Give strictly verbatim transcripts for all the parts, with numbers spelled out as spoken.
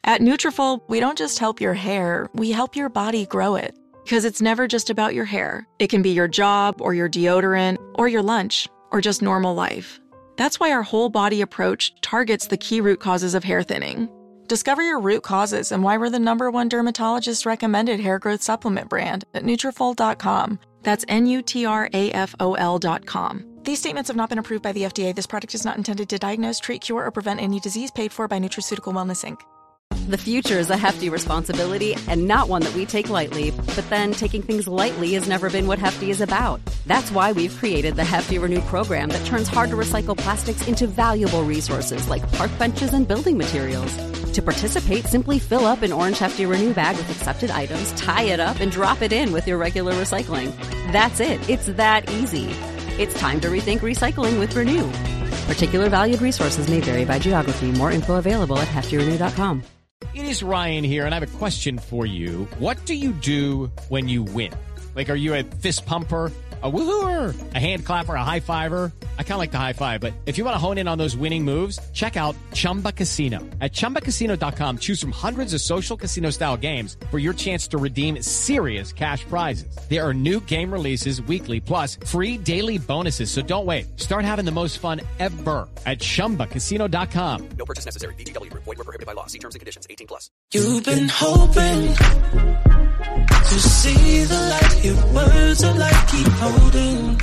At Nutrafol, we don't just help your hair, we help your body grow it. Because it's never just about your hair. It can be your job, or your deodorant, or your lunch, or just normal life. That's why our whole body approach targets the key root causes of hair thinning. Discover your root causes and why we're the number one dermatologist recommended hair growth supplement brand at Nutrafol dot com. That's N U T R A F O L dot com. These statements have not been approved by the F D A. This product is not intended to diagnose, treat, cure, or prevent any disease. Paid for by Nutraceutical Wellness, Incorporated. The future is a hefty responsibility and not one that we take lightly, but then taking things lightly has never been what Hefty is about. That's why we've created the Hefty Renew program that turns hard-to-recycle plastics into valuable resources like park benches and building materials. To participate, simply fill up an orange Hefty Renew bag with accepted items, tie it up, and drop it in with your regular recycling. That's it. It's that easy. It's time to rethink recycling with Renew. Particular valued resources may vary by geography. More info available at hefty renew dot com. It is Ryan here, and I have a question for you. What do you do when you win? Like, are you a fist pumper, a woo-hooer, a hand clapper, a high-fiver? I kind of like the high-five, but if you want to hone in on those winning moves, check out Chumba Casino. At chumba casino dot com, choose from hundreds of social casino-style games for your chance to redeem serious cash prizes. There are new game releases weekly, plus free daily bonuses, so don't wait. Start having the most fun ever at chumba casino dot com. No purchase necessary. V G W. Void where prohibited by law. See terms and conditions. eighteen plus. You've been hoping to see the light. Your words of life keep holding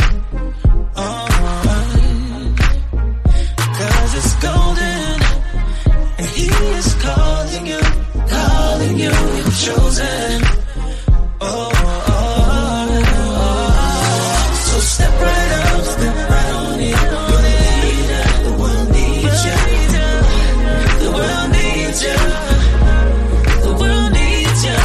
on, 'cause it's golden, and he is calling you, calling you, you're chosen. Oh, oh, oh, oh. So step right up, step right on it. You're the leader, the world needs you. The world needs you. The world needs you.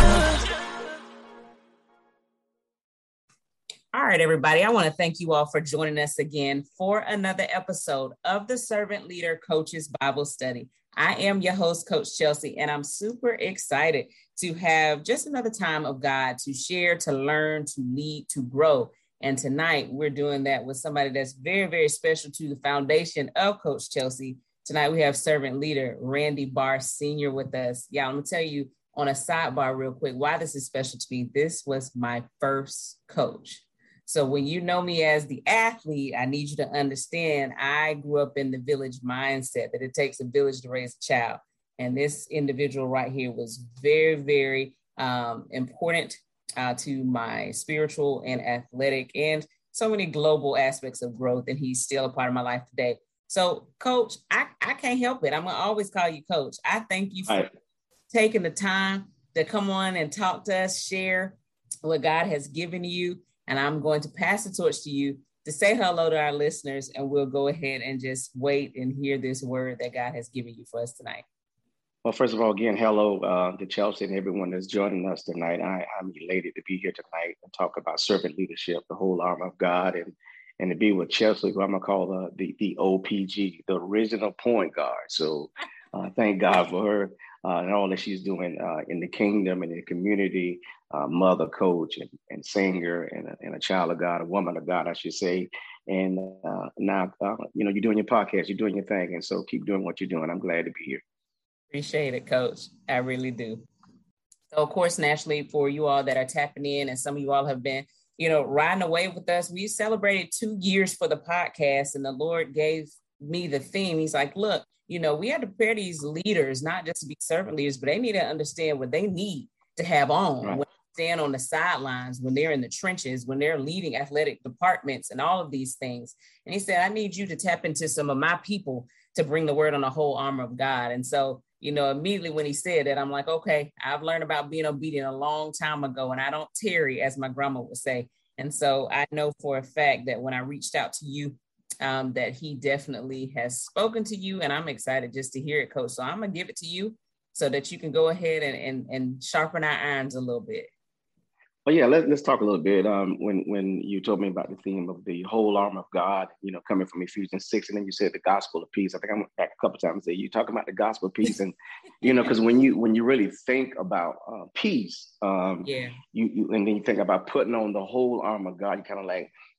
All right, everybody. I want to thank you all for joining us again for another episode of the Servant Leader Coaches Bible Study. I am your host, Coach Chelsea, and I'm super excited to have just another time of God to share, to learn, to lead, to grow. And tonight we're doing that with somebody that's very, very special to the foundation of Coach Chelsea. Tonight we have Servant Leader Randy Barr Senior with us. Yeah, I'm going to tell you on a sidebar real quick why this is special to me. This was my first coach. So when you know me as the athlete, I need you to understand I grew up in the village mindset that it takes a village to raise a child. And this individual right here was very, very um, important uh, to my spiritual and athletic and so many global aspects of growth. And he's still a part of my life today. So, Coach, I, I can't help it. I'm going to always call you Coach. I thank you for right. taking the time to come on and talk to us, share what God has given you. And I'm going to pass the torch to you to say hello to our listeners, and we'll go ahead and just wait and hear this word that God has given you for us tonight. Well, first of all, again, hello uh, to Chelsea and everyone that's joining us tonight. I, I'm elated to be here tonight and talk about servant leadership, the whole armor of God, and and to be with Chelsea, who I'm going to call uh, the, the O P G, the original point guard. So uh, thank God for her uh, and all that she's doing uh, in the kingdom and in the community. Uh, mother, coach, and, and singer, and a, and a child of God, a woman of God, I should say. And uh, now, uh, you know, you're doing your podcast, you're doing your thing. And so keep doing what you're doing. I'm glad to be here. Appreciate it, Coach. I really do. So, of course, nationally, for you all that are tapping in, and some of you all have been, you know, riding away with us. We celebrated two years for the podcast, and the Lord gave me the theme. He's like, look, you know, we had to prepare these leaders, not just to be servant leaders, but they need to understand what they need to have on. Right. When they stand on the sidelines, when they're in the trenches, when they're leading athletic departments and all of these things. And he said, I need you to tap into some of my people to bring the word on the whole armor of God. And so, you know, immediately when he said that, I'm like, okay, I've learned about being obedient a long time ago, and I don't tarry, as my grandma would say. And so I know for a fact that when I reached out to you, um, that he definitely has spoken to you, and I'm excited just to hear it, Coach. So I'm going to give it to you so that you can go ahead and, and, and sharpen our irons a little bit. Well, yeah, let, let's talk a little bit. Um, when when you told me about the theme of the whole armor of God, you know, coming from Ephesians six, and then you said the gospel of peace. I think I went back a couple of times and said, you talking about the gospel of peace. And, you know, because when you when you really think about uh, peace, um, yeah, you, you and then you think about putting on the whole armor of God, you kind of like,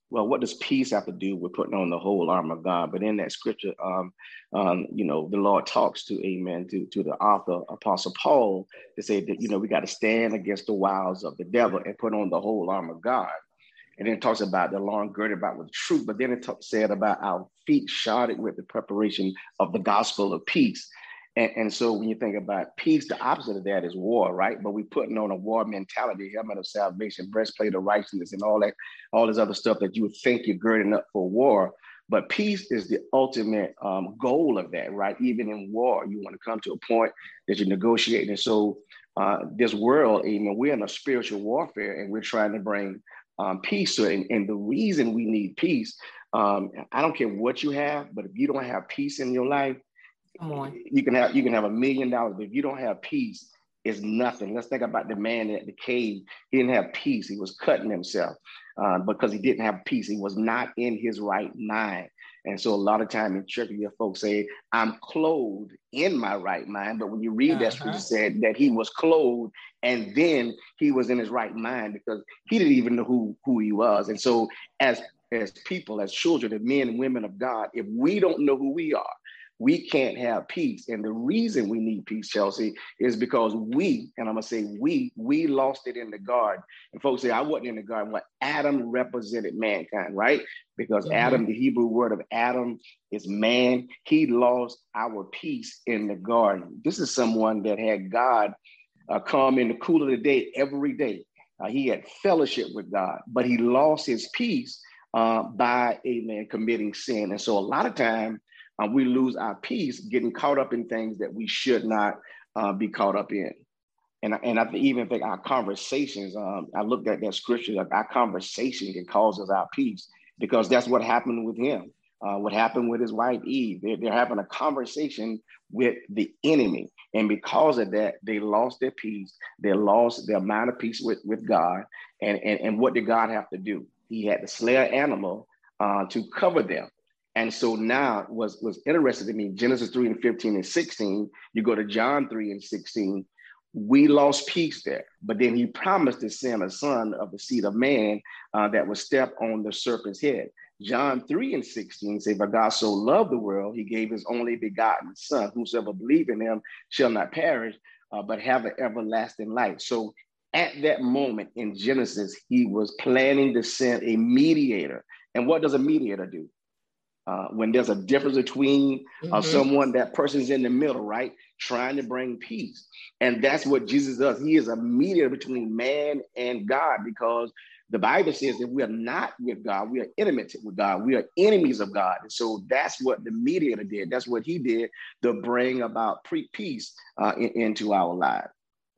well, what does peace have to do with putting on the whole armor of God? But in that scripture, um, um, you know, the Lord talks to, amen, to, to the author, Apostle Paul, to say that, you know, we got to stand against the wiles of the devil and put on the whole armor of God. And then it talks about the loins girded about with truth, but then it talk, said about our feet shodded with the preparation of the gospel of peace. And, and so when you think about peace, the opposite of that is war, right? But we're putting on a war mentality, helmet of salvation, breastplate of righteousness, and all that, all this other stuff that you would think you're girding up for war. But peace is the ultimate um, goal of that, right? Even in war, you want to come to a point that you're negotiating. And so uh, this world, amen, we're in a spiritual warfare, and we're trying to bring um, peace to it. And, and the reason we need peace, um, I don't care what you have, but if you don't have peace in your life, Come on. You can have you can have a million dollars, but if you don't have peace, it's nothing. Let's think about the man at the cave. He didn't have peace. He was cutting himself uh, because he didn't have peace. He was not in his right mind. And so a lot of time in church, you hear folks say, I'm clothed in my right mind. But when you read uh-huh. that scripture, said that he was clothed and then he was in his right mind because he didn't even know who, who he was. And so as, as people, as children, as men and women of God, if we don't know who we are, we can't have peace. And the reason we need peace, Chelsea, is because we, and I'm going to say we, we lost it in the garden. And folks say, I wasn't in the garden. Well, Adam represented mankind, right? Because mm-hmm. Adam, the Hebrew word of Adam is man. He lost our peace in the garden. This is someone that had God uh, come in the cool of the day every day. Uh, he had fellowship with God, but he lost his peace uh, by, amen, committing sin. And so a lot of time, Uh, we lose our peace getting caught up in things that we should not uh, be caught up in. And, and I even think our conversations, um, I looked at that scripture, like our conversation can cause us our peace because that's what happened with him. Uh, what happened with his wife, Eve. They're, they're having a conversation with the enemy. And because of that, they lost their peace. They lost their amount of peace with, with God. And, and, and what did God have to do? He had to slay an animal uh, to cover them. And so now was was interested to me, Genesis three and fifteen and sixteen, you go to John three and sixteen, we lost peace there. But then he promised to send a son of the seed of man uh, that would step on the serpent's head. John three and sixteen say, but God so loved the world, he gave his only begotten son, whosoever believe in him shall not perish, uh, but have an everlasting life. So at that moment in Genesis, he was planning to send a mediator. And what does a mediator do? Uh, when there's a difference between uh, mm-hmm. someone, that person's in the middle, right? Trying to bring peace. And that's what Jesus does. He is a mediator between man and God, because the Bible says that we are not with God. We are intimate with God. We are enemies of God. And so that's what the mediator did. That's what he did to bring about pre- peace uh, in, into our lives.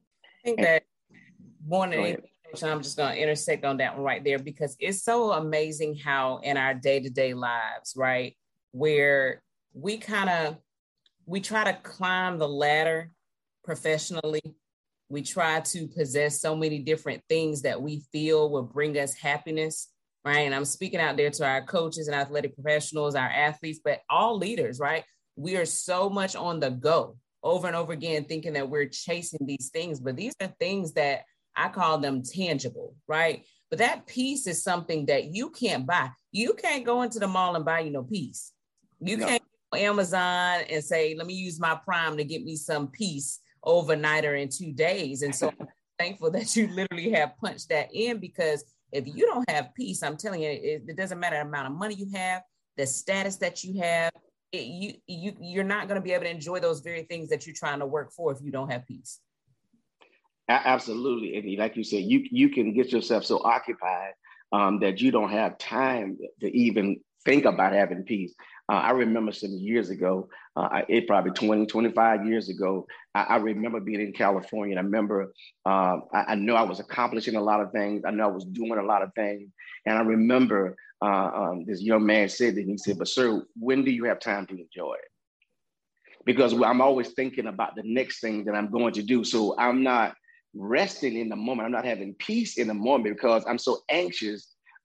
I think and, that more than anything, I'm just going to intersect on that one right there, because it's so amazing how in our day-to-day lives, right, where we kind of, we try to climb the ladder professionally. We try to possess so many different things that we feel will bring us happiness, right? And I'm speaking out there to our coaches and athletic professionals, our athletes, but all leaders, right? We are so much on the go over and over again, thinking that we're chasing these things, but these are things that I call them tangible, right? But that peace is something that you can't buy. You can't go into the mall and buy you no peace. You no. can't go on Amazon and say, let me use my Prime to get me some peace overnight or in two days. And so I'm thankful that you literally have punched that in, because if you don't have peace, I'm telling you, it, it doesn't matter the amount of money you have, the status that you have, it, you, you, you're not going to be able to enjoy those very things that you're trying to work for if you don't have peace. Absolutely. And like you said, you, you can get yourself so occupied um, that you don't have time to even think about having peace. Uh, I remember some years ago, uh, it probably twenty, twenty-five years ago, I, I remember being in California. And I remember, uh, I, I know I was accomplishing a lot of things. I know I was doing a lot of things. And I remember uh, um, this young man said that, he said, but sir, when do you have time to enjoy it? Because I'm always thinking about the next thing that I'm going to do. So I'm not resting in the moment. I'm not having peace in the moment because I'm so anxious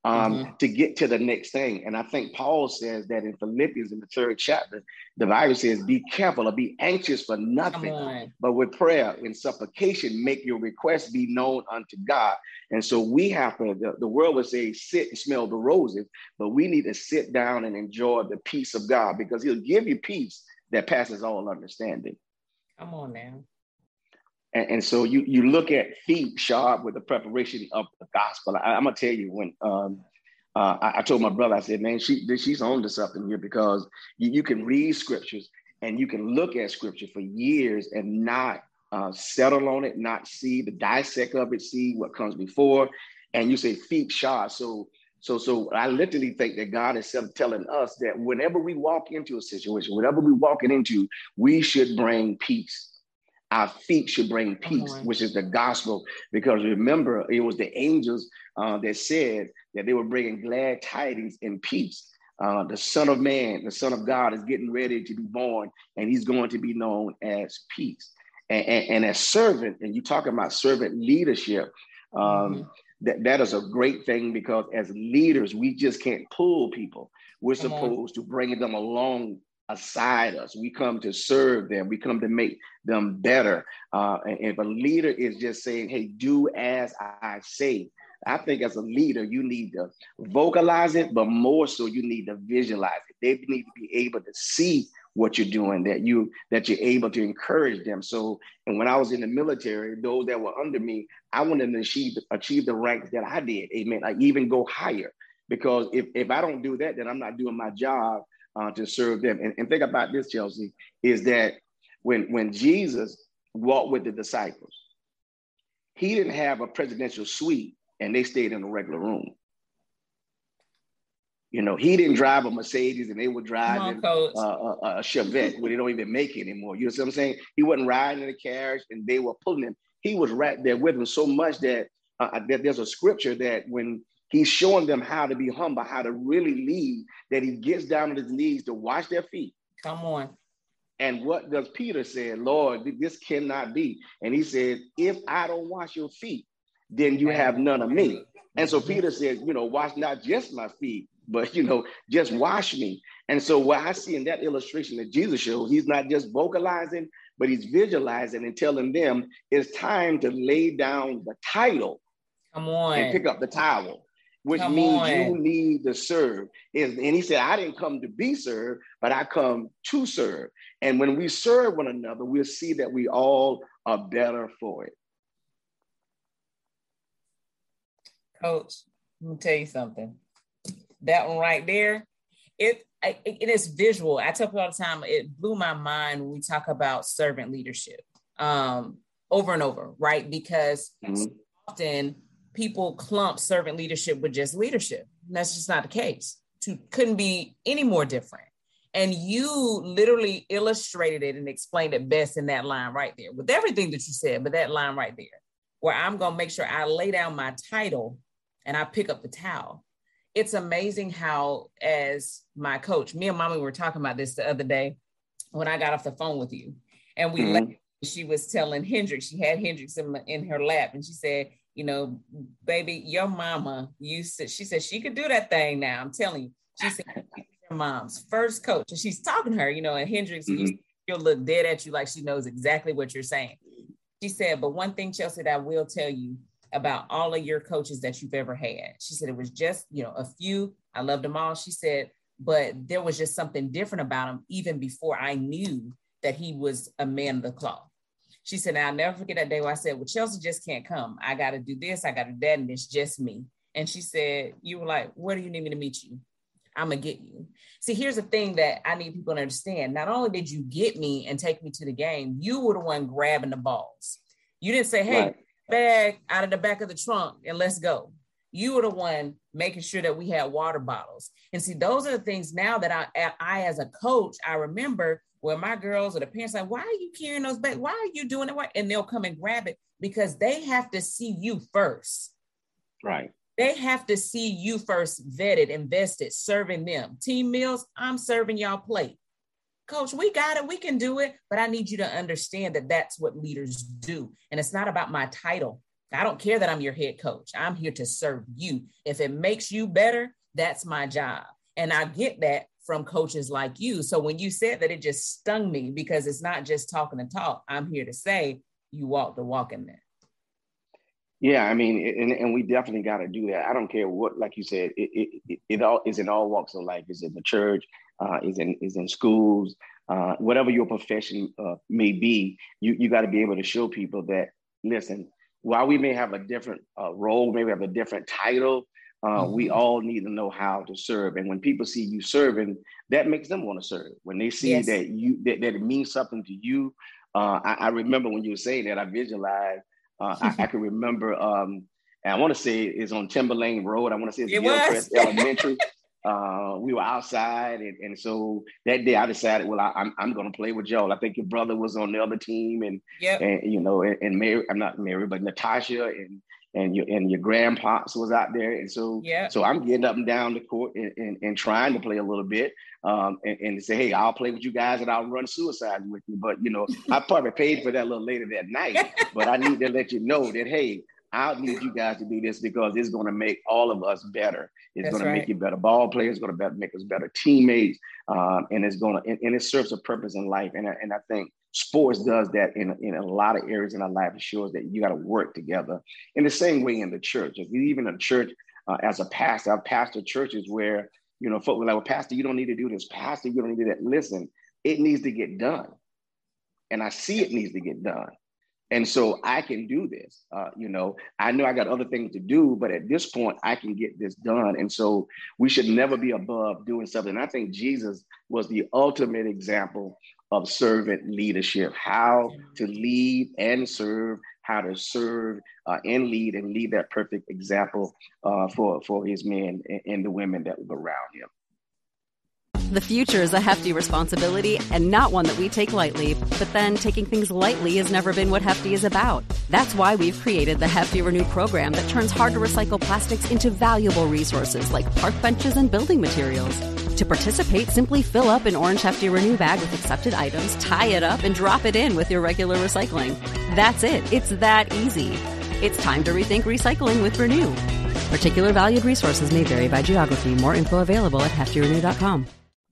um, Mm-hmm. to get to the next thing. And I think Paul says that in Philippians in the third chapter, the Bible says, be careful or be anxious for nothing, but with prayer and supplication, make your requests be known unto God. And so we have to, the, the world would say, sit and smell the roses, but we need to sit down and enjoy the peace of God, because he'll give you peace that passes all understanding. Come on now. And, and so you you look at feet sharp with the preparation of the gospel. I, I'm gonna tell you, when um, uh, I, I told my brother, I said, man, she she's on to something here, because you, you can read scriptures and you can look at scripture for years and not uh, settle on it, not see the dissect of it, see what comes before, and you say feet sharp. So so so I literally think that God is telling us that whenever we walk into a situation, whatever we're walking into, we should bring peace. Our feet should bring peace, which is the gospel, because remember, it was the angels uh, that said that they were bringing glad tidings and peace. Uh, the Son of Man, the Son of God, is getting ready to be born, and he's going to be known as peace. And, and, and as servant, and you talk about servant leadership, um, mm-hmm. that, that is a great thing, because as leaders, we just can't pull people. We're Come supposed on. to bring them along aside us. We come to serve them. We come to make them better. Uh, and if a leader is just saying, hey, do as I say, I think as a leader, you need to vocalize it, but more so you need to visualize it. They need to be able to see what you're doing, that you that you're able to encourage them. So, and when I was in the military, those that were under me, I wanted to achieve, achieve the ranks that I did. Amen. I even go higher, because if, if I don't do that, then I'm not doing my job Uh, to serve them. And, and think about this, Chelsea, is that when, when Jesus walked with the disciples, he didn't have a presidential suite and they stayed in a regular room. You know, he didn't drive a Mercedes and they were driving on, uh, a, a Chevette where they don't even make anymore. You know what I'm saying? He wasn't riding in a carriage and they were pulling him. He was right there with them, so much that, uh, that there's a scripture that when he's showing them how to be humble, how to really lead, that he gets down on his knees to wash their feet. Come on. And what does Peter say? Lord, this cannot be. And he says, if I don't wash your feet, then you have none of me. And so Peter says, you know, wash not just my feet, but, you know, just wash me. And so what I see in that illustration that Jesus shows, he's not just vocalizing, but he's visualizing and telling them it's time to lay down the title. Come on. And pick up the towel. Which Come means on. You need to serve. And he said, I didn't come to be served, but I come to serve. And when we serve one another, we'll see that we all are better for it. Coach, let me tell you something. That one right there, it, it, it is visual. I tell people all the time, it blew my mind when we talk about servant leadership um, over and over, right? Because mm-hmm. often people clump servant leadership with just leadership. And that's just not the case. It couldn't be any more different. And you literally illustrated it and explained it best in that line right there with everything that you said, but that line right there, where I'm going to make sure I lay down my title and I pick up the towel. It's amazing how, as my coach, me and Mommy were talking about this the other day when I got off the phone with you, and we mm-hmm. left, she was telling Hendrix, she had Hendrix in, in her lap, and she said, you know, baby, your mama used to, she said she could do that thing now. I'm telling you. She said, your mom's first coach. And she's talking to her, you know, and Hendrix, mm-hmm. you, she'll look dead at you like she knows exactly what you're saying. She said, but one thing, Chelsea, that I will tell you about all of your coaches that you've ever had. She said, it was just, you know, a few. I loved them all. She said, but there was just something different about him even before I knew that he was a man of the cloth. She said, I'll never forget that day where I said, well, Chelsea just can't come. I got to do this. I got to do that. And it's just me. And she said, you were like, where do you need me to meet you? I'm going to get you. See, here's the thing that I need people to understand. Not only did you get me and take me to the game, you were the one grabbing the balls. You didn't say, hey, right. bag out of the back of the trunk and let's go. You were the one making sure that we had water bottles. And see, those are the things now that I, I as a coach, I remember where my girls or the parents are like, why are you carrying those bags? Why are you doing it? And they'll come and grab it because they have to see you first. Right. They have to see you first vetted, invested, serving them. Team meals, I'm serving y'all plate. Coach, we got it. We can do it. But I need you to understand that that's what leaders do. And it's not about my title. I don't care that I'm your head coach. I'm here to serve you. If it makes you better, that's my job. And I get that from coaches like you. So when you said that, it just stung me, because it's not just talking the talk. I'm here to say you walk the walk in there. Yeah, I mean, and, and we definitely got to do that. I don't care what, like you said, it, it, it, it all is in all walks of life. Is in the church, uh, is in is in schools, uh, whatever your profession uh, may be. You you got to be able to show people that, listen, while we may have a different uh, role, maybe have a different title, uh, mm-hmm. we all need to know how to serve. And when people see you serving, that makes them want to serve. When they see yes. that you that, that it means something to you. Uh, I, I remember when you were saying that, I visualized. Uh, I, I can remember, um, and I want to say it's on Timberlane Road. I want to say it's Gilchrist Elementary. Uh, we were outside, and, and so that day I decided, well, I, I'm I'm going to play with Joel. I think your brother was on the other team, and yep. and you know, and, and Mary, I'm not Mary, but Natasha, and and your and your grandpops was out there, and so yeah. so I'm getting up and down the court and, and, and trying to play a little bit, um, and, and say, hey, I'll play with you guys, and I'll run suicide with you. But you know, I probably paid for that a little later that night. But I need to let you know that, hey, I need you guys to do this, because it's going to make all of us better. It's going to right. make you better ball players. It's going to make us better teammates, um, and it's going to and, and it serves a purpose in life. And I, and I think sports does that in, in a lot of areas in our life. It shows that you got to work together. In the same way in the church, even in the church, uh, as a pastor, I've pastored churches where, you know, folks were like, well, pastor, you don't need to do this. Pastor, you don't need to do that. Listen, it needs to get done. And I see it needs to get done. And so I can do this. Uh, you know, I know I got other things to do, but at this point, I can get this done. And so we should never be above doing something. And I think Jesus was the ultimate example of servant leadership, how to lead and serve, how to serve uh, and lead and lead that perfect example uh, for, for his men and, and the women that were around him. The future is a hefty responsibility and not one that we take lightly. But then taking things lightly has never been what Hefty is about. That's why we've created the Hefty Renew program that turns hard to recycle plastics into valuable resources like park benches and building materials. To participate, simply fill up an orange Hefty Renew bag with accepted items, tie it up, and drop it in with your regular recycling. That's it. It's that easy. It's time to rethink recycling with Renew. Particular valued resources may vary by geography. More info available at hefty renew dot com.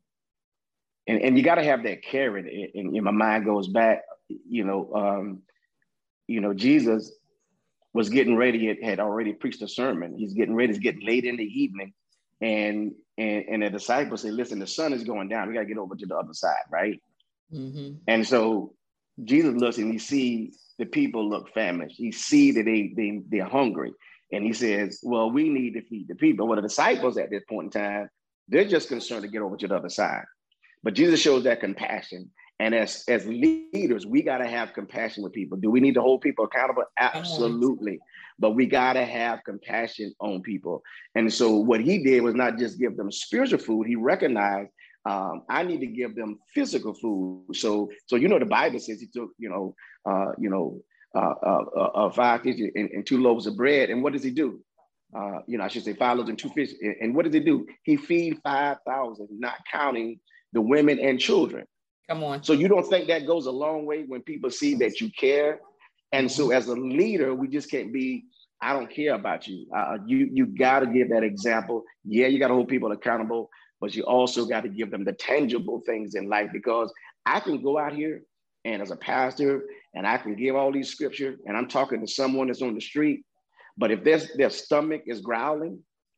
And, and you got to have that carrot. And, and my mind goes back, you know, um, you know, Jesus was getting ready, had, had already preached a sermon. He's getting ready, it's getting late in the evening. And, and, and the disciples say, listen, the sun is going down. We got to get over to the other side, right? Mm-hmm. And so Jesus looks and he sees the people look famished. He sees that they, they, they're hungry. And he says, well, we need to feed the people. Well, the disciples at this point in time, they're just concerned to get over to the other side. But Jesus shows that compassion. And as, as leaders, we got to have compassion with people. Do we need to hold people accountable? Absolutely. But we got to have compassion on people. And so what he did was not just give them spiritual food. He recognized um, I need to give them physical food. So, so you know, the Bible says he took, you know, uh, you know, uh, uh, uh, five fish and, and two loaves of bread. And what does he do? Uh, you know, I should say five loaves and two fish. And, and what does he do? He feed five thousand, not counting the women and children. Come on. So you don't think that goes a long way when people see that you care? And so as a leader, we just can't be, I don't care about you. Uh, you you got to give that example. Yeah, you got to hold people accountable, but you also got to give them the tangible things in life, because I can go out here and as a pastor, and I can give all these scripture, and I'm talking to someone that's on the street, but if their, their stomach is growling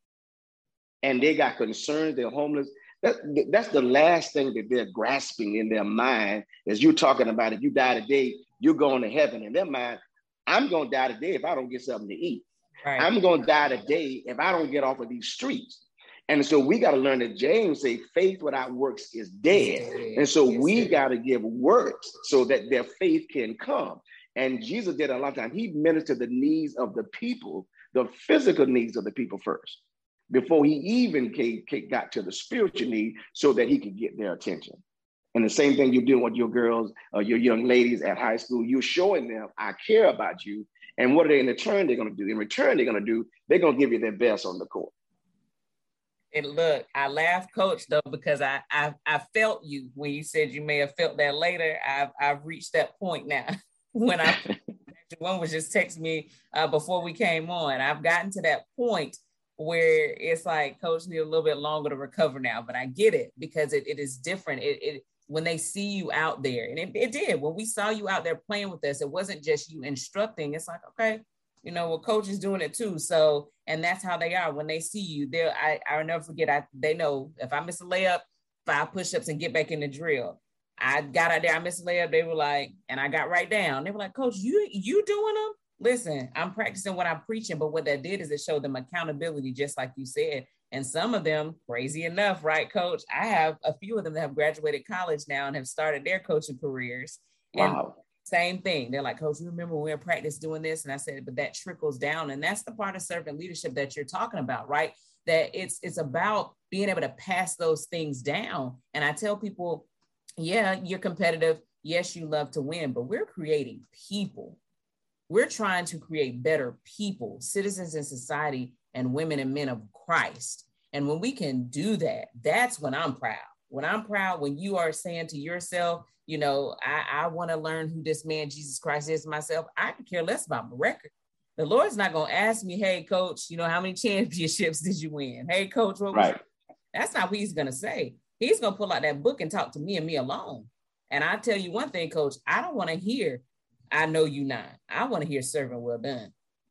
and they got concerns, they're homeless, That, that's the last thing that they're grasping in their mind as you're talking about. If you die today, you're going to heaven. In their mind, I'm going to die today if I don't get something to eat. Right. I'm going to die today if I don't get off of these streets. And so we got to learn that James say faith without works is dead. dead. And so yes, we got to give works so that their faith can come. And Jesus did a lot of time. He ministered the needs of the people, the physical needs of the people first, before he even came, came, got to the spiritual need so that he could get their attention. And the same thing you're doing with your girls or your young ladies at high school, you're showing them, I care about you. And what are they in return they're going to do? In return, they're going to do, they're going to give you their best on the court. And look, I laughed, Coach, though, because I, I I felt you when you said you may have felt that later. I've, I've reached that point now when I One was just texting me uh, before we came on. I've gotten to that point where it's like, Coach, need a little bit longer to recover now, but I get it because it, it is different. It, it when they see you out there, and it, it did, when we saw you out there playing with us, it wasn't just you instructing. It's like, okay, you know, well, Coach is doing it too. So, and that's how they are. When they see you, they'll, I, I'll never forget, I, they know if I miss a layup, five push-ups and get back in the drill. I got out there, I missed a layup. They were like, and I got right down. They were like, Coach, you, you doing them? Listen, I'm practicing what I'm preaching, but what that did is it showed them accountability, just like you said. And some of them, crazy enough, right, Coach? I have a few of them that have graduated college now and have started their coaching careers. Wow. And same thing. They're like, Coach, you remember when we were in practice doing this? And I said, but that trickles down. And that's the part of servant leadership that you're talking about, right? That it's it's about being able to pass those things down. And I tell people, yeah, you're competitive. Yes, you love to win, but we're creating people. We're trying to create better people, citizens in society, and women and men of Christ. And when we can do that, that's when I'm proud. When I'm proud, when you are saying to yourself, you know, I, I want to learn who this man, Jesus Christ, is myself. I could care less about my record. The Lord's not going to ask me, hey, Coach, you know, how many championships did you win? Hey, Coach, what was right. That's not what he's going to say. He's going to pull out that book and talk to me and me alone. And I tell you one thing, Coach, I don't want to hear, I know you not. I want to hear servant well done.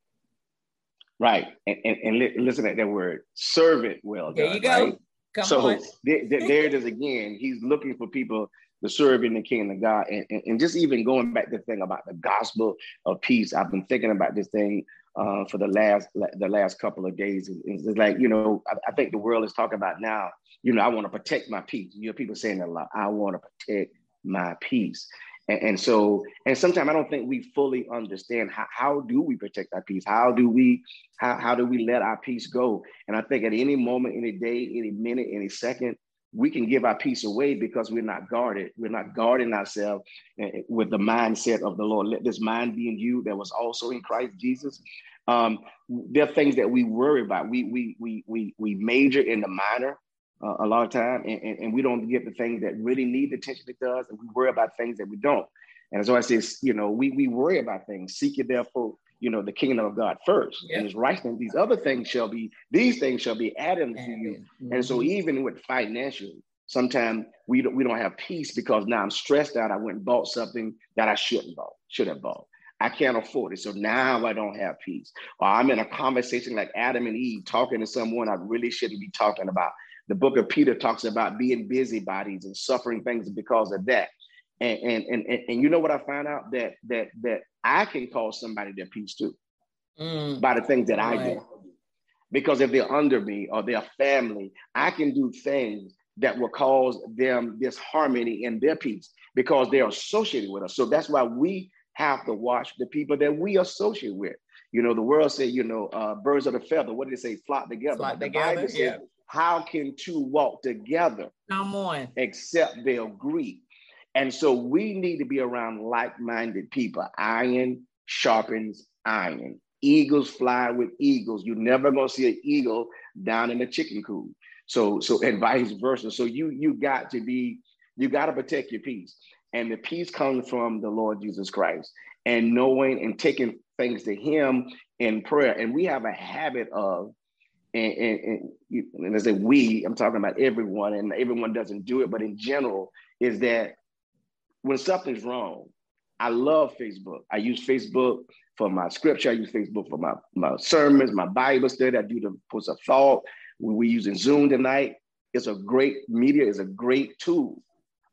Right. And, and, and li- listen at that word, servant well done. There you go. Right? Come so on. th- th- there it is again. He's looking for people to serve in the kingdom of God. And, and, and just even going back to the thing about the gospel of peace, I've been thinking about this thing uh, for the last the last couple of days. It's like, you know, I, I think the world is talking about now, you know, I want to protect my peace. You know, people saying that a lot. I want to protect my peace. And, and so, and sometimes I don't think we fully understand how, how do we protect our peace? How do we, how, how do we let our peace go? And I think at any moment, any day, any minute, any second, we can give our peace away because we're not guarded. We're not guarding ourselves with the mindset of the Lord. Let this mind be in you that was also in Christ Jesus. Um, there are things that we worry about. We, we, we, we, we major in the minor. Uh, a lot of time, and, and, and we don't get the things that really need attention to us, and we worry about things that we don't. And so I say, you know, we we worry about things. Seek ye therefore, you know, the kingdom of God first, yep. and His righteousness. These other things shall be, these things shall be added unto you. Mm-hmm. And so even with financial, sometimes we don't we don't have peace because now I'm stressed out. I went and bought something that I shouldn't bought, should have bought. I can't afford it. So now I don't have peace. Or I'm in a conversation like Adam and Eve talking to someone I really shouldn't be talking about. The book of Peter talks about being busybodies and suffering things because of that. And, and, and, and you know what I found out? That that that I can cause somebody their peace too mm. by the things that right. I do. Because if they're under me or they're family, I can do things that will cause them disharmony in their peace because they're associated with us. So that's why we have to watch the people that we associate with. You know, the world say, you know, uh, birds of a feather. What did they say? Flock together. Flock the together, Bible says, yeah. How can two walk together? Come on. Except they agree. And so we need to be around like-minded people. Iron sharpens iron. Eagles fly with eagles. You're never going to see an eagle down in a chicken coop. So, so and vice versa. So you you got to be, you got to protect your peace. And the peace comes from the Lord Jesus Christ and knowing and taking things to Him in prayer. And we have a habit of, And, and, and, and as I say we, I'm talking about everyone, and everyone doesn't do it, but in general, is that when something's wrong, I love Facebook. I use Facebook for my scripture. I use Facebook for my, my sermons, my Bible study. I do the post of thought. We're using Zoom tonight. It's a great media, it's a great tool.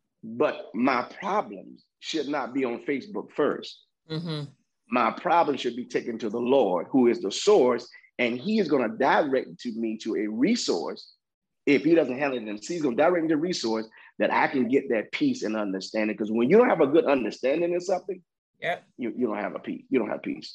But my problems should not be on Facebook first. Mm-hmm. My problem should be taken to the Lord, who is the source. And He is going to direct to me to a resource. If He doesn't handle it, then He's going to direct me to a resource that I can get that peace and understanding. Because when you don't have a good understanding in something, yep. you, you don't have a peace. You don't have peace.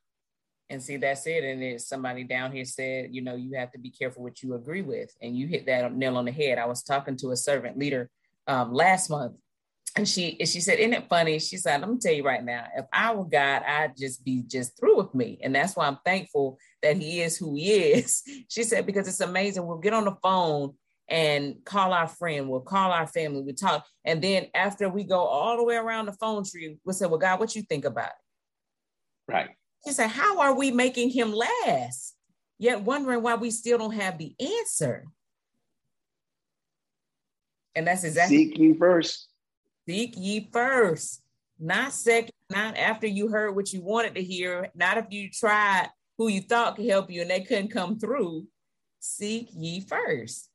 And see, that's it. And there's somebody down here said, you know, you have to be careful what you agree with. And you hit that nail on the head. I was talking to a servant leader um, last month. And she she said, isn't it funny? She said, let me tell you right now, if I were God, I'd just be just through with me. And that's why I'm thankful that He is who He is. She said, because it's amazing. We'll get on the phone and call our friend. We'll call our family. We talk. And then after we go all the way around the phone tree, we'll say, well, God, what you think about it? Right. She said, how are we making him last? Yet wondering why we still don't have the answer. And that's exactly. Seek ye first. Seek ye first. Not second, not after you heard what you wanted to hear, not if you tried who you thought could help you and they couldn't come through. Seek ye first.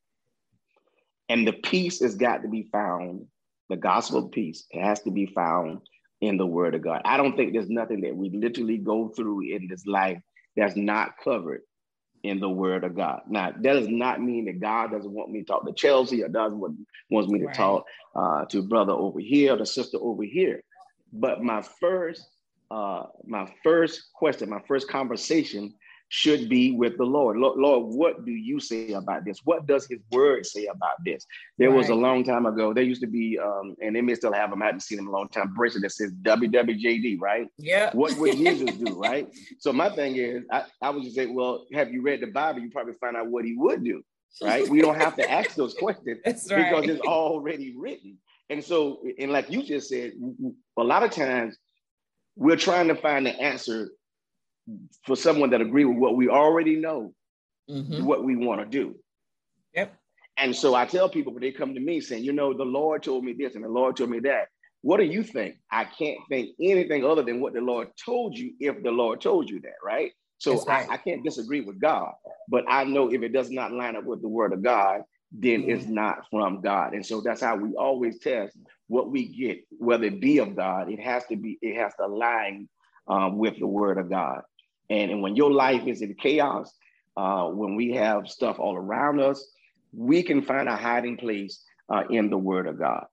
And the peace has got to be found. The gospel of peace, it has to be found in the word of God. I don't think there's nothing that we literally go through in this life that's not covered in the word of God. Now, that does not mean that God doesn't want me to talk to Chelsea or doesn't want wants me to right. talk uh, to brother over here or the sister over here. But my first, uh, my first question, my first conversation should be with the Lord. Lord, Lord, what do you say about this? What does his word say about this? There right. was a long time ago, there used to be, um, and they may still have them, I haven't seen them in a long time, bracelet that says W W J D, right? Yeah. What would Jesus do, right? So my thing is, I, I would just say, well, have you read the Bible? You probably find out what he would do, right? We don't have to ask those questions That's right. because it's already written. And so, and like you just said, a lot of times we're trying to find the answer for someone that agree with what we already know, mm-hmm. what we want to do. Yep. And so I tell people when they come to me saying, you know, the Lord told me this and the Lord told me that. What do you think? I can't think anything other than what the Lord told you if the Lord told you that, right? So right. I, I can't disagree with God, but I know if it does not line up with the word of God, then mm-hmm. it's not from God. And so that's how we always test what we get, whether it be of God, it has to be, it has to align um, with the word of God. And, and when your life is in chaos, uh, when we have stuff all around us, we can find a hiding place uh, in the word of God.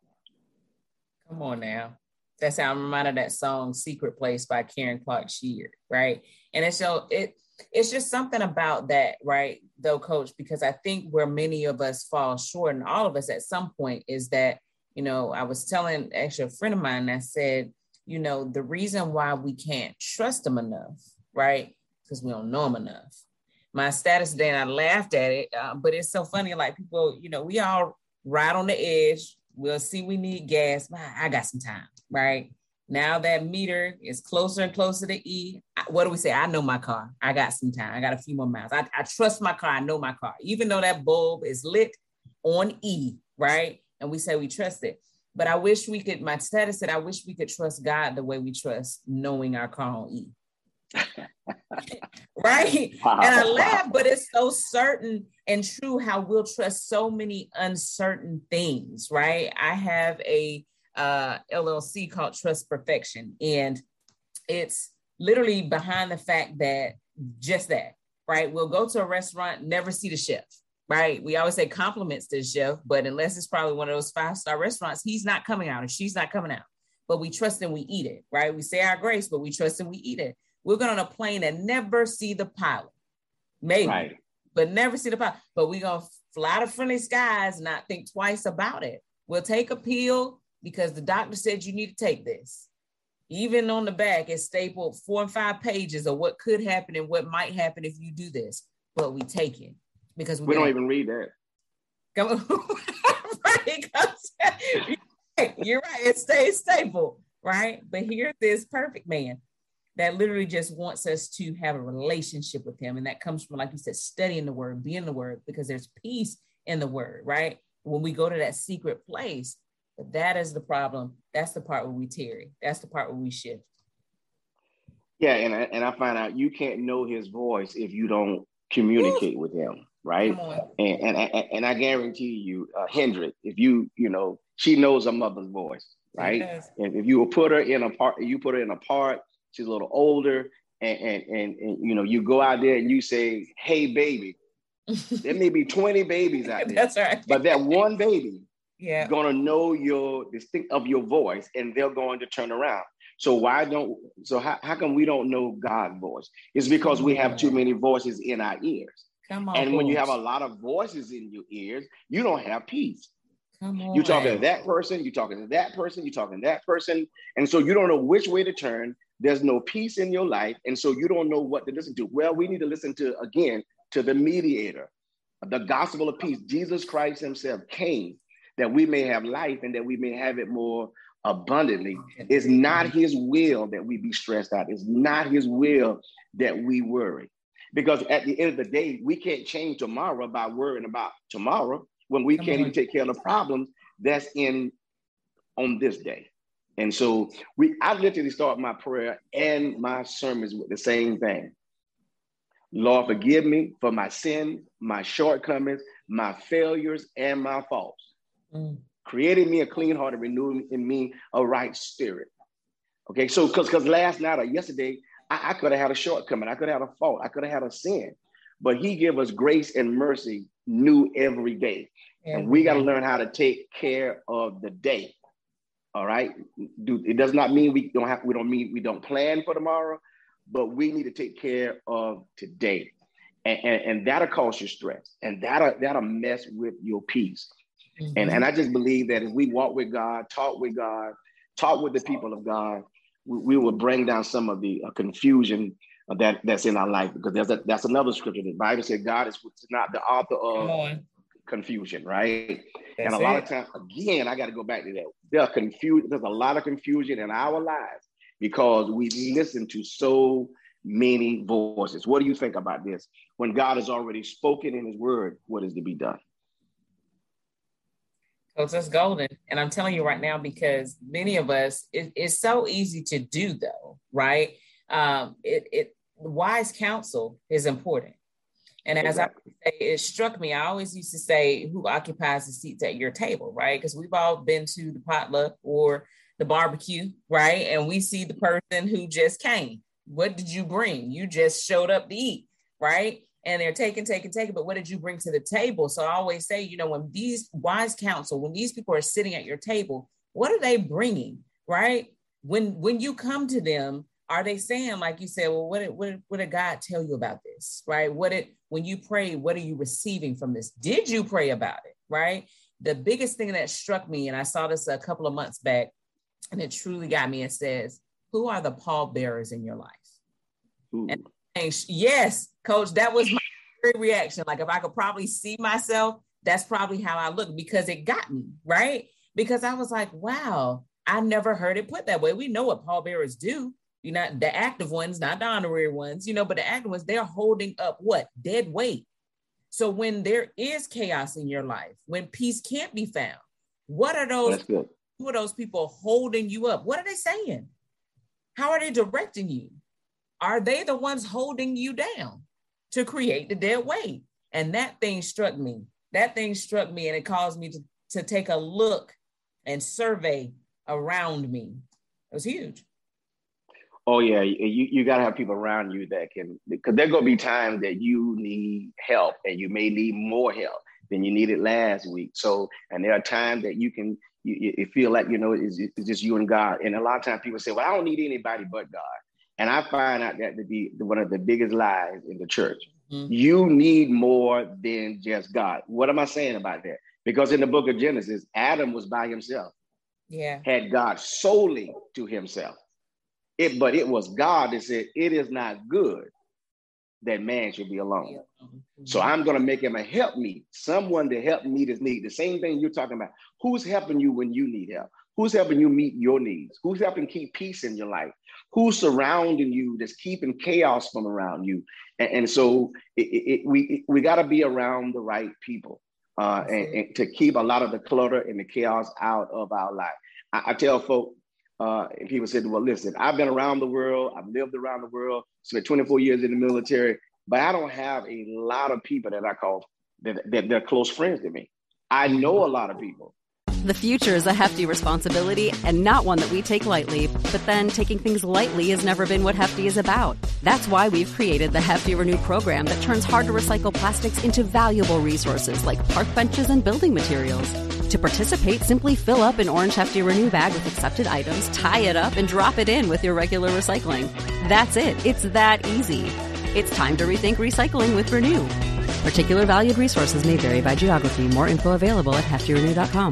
Come on now. That's how I'm reminded of that song, Secret Place by Karen Clark Sheard, right? And it's so it it's just something about that, right, though, Coach, because I think where many of us fall short, and all of us at some point, is that, you know, I was telling actually a friend of mine that said, you know, the reason why we can't trust them enough, right? Because we don't know them enough. My status today, and I laughed at it, uh, but it's so funny. Like people, you know, we all ride on the edge. We'll see we need gas. I got some time, right? Now that meter is closer and closer to E. What do we say? I know my car. I got some time. I got a few more miles. I, I trust my car. I know my car. Even though that bulb is lit on E, right? And we say we trust it. But I wish we could, my status said, I wish we could trust God the way we trust knowing our car on E. Right? Wow. And I laugh, but it's so certain and true how we'll trust so many uncertain things, right? I have a uh, L L C called Trust Perfection, and it's literally behind the fact that just that, right? We'll go to a restaurant, never see the chef, right? We always say compliments to the chef, but unless it's probably one of those five-star restaurants, he's not coming out or she's not coming out, but we trust and we eat it, right? We say our grace, but we trust and we eat it. We're going on a plane and never see the pilot, maybe, right. but never see the pilot. But we're going to fly to friendly skies and not think twice about it. We'll take a pill because the doctor said you need to take this. Even on the back, it's stapled four and five pages of what could happen and what might happen if you do this. But we take it because we, we don't even read that. Come on. Right. You're right. It stays stapled, right? But here's this perfect man that literally just wants us to have a relationship with him. And that comes from, like you said, studying the word, being the word, because there's peace in the word, right? When we go to that secret place, but that is the problem. That's the part where we tarry. That's the part where we shift. Yeah, and I, and I find out you can't know his voice if you don't communicate Ooh. with him, right? And, and, and, and I guarantee you, uh, Hendrik, if you, you know, she knows her mother's voice, right? Yes. And if you put her in a part, you put her in a part, she's a little older, and, and, and, and, you know, you go out there and you say, hey, baby. There may be twenty babies out there. That's right. But that one baby yeah. is going to know your distinct of your voice, and they're going to turn around. So why don't, so how, how come we don't know God's voice? It's because we have too many voices in our ears. Come on, and when boys. you have a lot of voices in your ears, you don't have peace. Come on. You're talking to that person, you're talking to that person, you're talking to that person. And so you don't know which way to turn. There's no peace in your life. And so you don't know what to listen to. Well, we need to listen to, again, to the mediator, the gospel of peace. Jesus Christ himself came that we may have life and that we may have it more abundantly. It's not his will that we be stressed out. It's not his will that we worry. Because at the end of the day, we can't change tomorrow by worrying about tomorrow when we can't even take care of the problems that's in on this day. And so we, I literally start my prayer and my sermons with the same thing. Lord, forgive me for my sins, my shortcomings, my failures, and my faults. Mm. Created me a clean heart and renewed in me a right spirit. Okay, so because because last night or yesterday, I, I could have had a shortcoming. I could have had a fault. I could have had a sin. But he gave us grace and mercy new every day. Every and we got to learn how to take care of the day. All right. Do, it does not mean we don't have, we don't mean we don't plan for tomorrow, but we need to take care of today. And, and, and that'll cause you stress. And that'll, that'll mess with your peace. Mm-hmm. And, and I just believe that if we walk with God, talk with God, talk with the people of God, we, we will bring down some of the uh, confusion that, that's in our life. Because there's a, that's another scripture. The Bible said God is not the author of confusion, right? That's and a lot it. of times, again, I got to go back to that. There are confused, there's a lot of confusion in our lives because we listen to so many voices. What do you think about this? When God has already spoken in his word, what is to be done? Coach, that's golden. And I'm telling you right now, because many of us, it, it's so easy to do though, right? Um, it, it wise counsel is important. And as exactly. I say, it struck me, I always used to say, who occupies the seats at your table, right? Because we've all been to the potluck or the barbecue, right? And we see the person who just came. What did you bring? You just showed up to eat, right? And they're taking, taking, taking, but what did you bring to the table? So I always say, you know, when these wise counsel, when these people are sitting at your table, what are they bringing, right? When, when you come to them, are they saying, like you said, well, what did, what did, what did God tell you about this, right? What did, when you pray, what are you receiving from this? Did you pray about it, right? The biggest thing that struck me, and I saw this a couple of months back, and it truly got me, it says, who are the pallbearers in your life? And, and yes, Coach, that was my reaction. Like if I could probably see myself, that's probably how I look, because it got me, right? Because I was like, wow, I never heard it put that way. We know what pallbearers do. You know, the active ones, not the honorary ones, you know, but the active ones, they're holding up what? Dead weight. So when there is chaos in your life, when peace can't be found, what are those, who are those people holding you up? What are they saying? How are they directing you? Are they the ones holding you down to create the dead weight? And that thing struck me. That thing struck me, and it caused me to, to take a look and survey around me. It was huge. Oh, yeah, you, you got to have people around you that can, because there's going to be times that you need help and you may need more help than you needed last week. So, and there are times that you can, you, you feel like, you know, it's, it's just you and God. And a lot of times people say, well, I don't need anybody but God. And I find out that to be one of the biggest lies in the church. Mm-hmm. You need more than just God. What am I saying about that? Because in the book of Genesis, Adam was by himself. Yeah. Had God solely to himself. It, but it was God that said, it is not good that man should be alone. Mm-hmm. So I'm going to make him a help me, someone to help meet his need. The same thing you're talking about. Who's helping you when you need help? Who's helping you meet your needs? Who's helping keep peace in your life? Who's surrounding you that's keeping chaos from around you? And, and so it, it, we, it, we got to be around the right people uh, and, and to keep a lot of the clutter and the chaos out of our life. I, I tell folks, Uh, and people said, well, listen, I've been around the world. I've lived around the world, spent twenty-four years in the military, but I don't have a lot of people that I call that, that they're close friends to me. I know a lot of people. The future is a hefty responsibility and not one that we take lightly. But then taking things lightly has never been what Hefty is about. That's why we've created the Hefty Renew program that turns hard to recycle plastics into valuable resources like park benches and building materials. To participate, simply fill up an orange Hefty Renew bag with accepted items, tie it up, and drop it in with your regular recycling. That's it. It's that easy. It's time to rethink recycling with Renew. Particular valued resources may vary by geography. More info available at hefty renew dot com.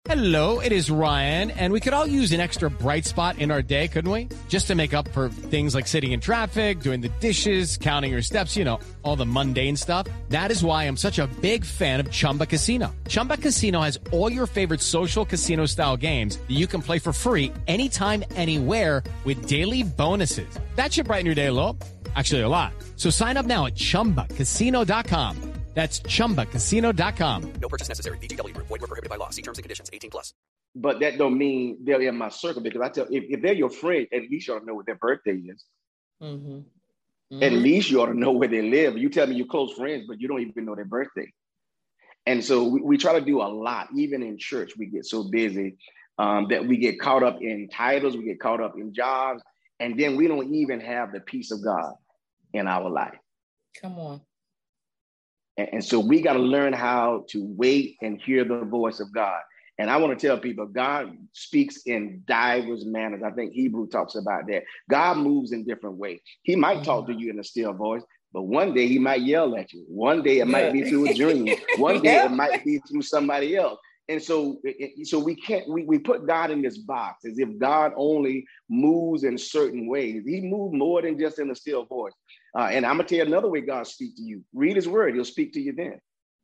Hello, it is Ryan, and we could all use an extra bright spot in our day, couldn't we? Just to make up for things like sitting in traffic, doing the dishes, counting your steps, you know, all the mundane stuff. That is why I'm such a big fan of Chumba Casino. Chumba Casino has all your favorite social casino style games that you can play for free anytime, anywhere with daily bonuses. That should brighten your day a little. Actually, a lot. So sign up now at chumba casino dot com. That's chumba casino dot com. No purchase necessary. V G W Group. Void where prohibited by law. See terms and conditions. eighteen plus. But that don't mean they're in my circle, because I tell if, if they're your friend, at least you ought to know what their birthday is. Mm-hmm. Mm-hmm. At least you ought to know where they live. You tell me you're close friends, but you don't even know their birthday. And so we, we try to do a lot. Even in church, we get so busy um, that we get caught up in titles, we get caught up in jobs, and then we don't even have the peace of God in our life. Come on. And, and so we got to learn how to wait and hear the voice of God. And I want to tell people, God speaks in diverse manners. I think Hebrew talks about that. God moves in different ways. He might talk to you in a still voice, but one day he might yell at you. One day it might be through a dream. One day Yeah. it might be through somebody else. And so, it, so we can't, we, we put God in this box as if God only moves in certain ways. He moves more than just in a still voice. Uh, and I'm going to tell you another way God speaks to you. Read his word. He'll speak to you then.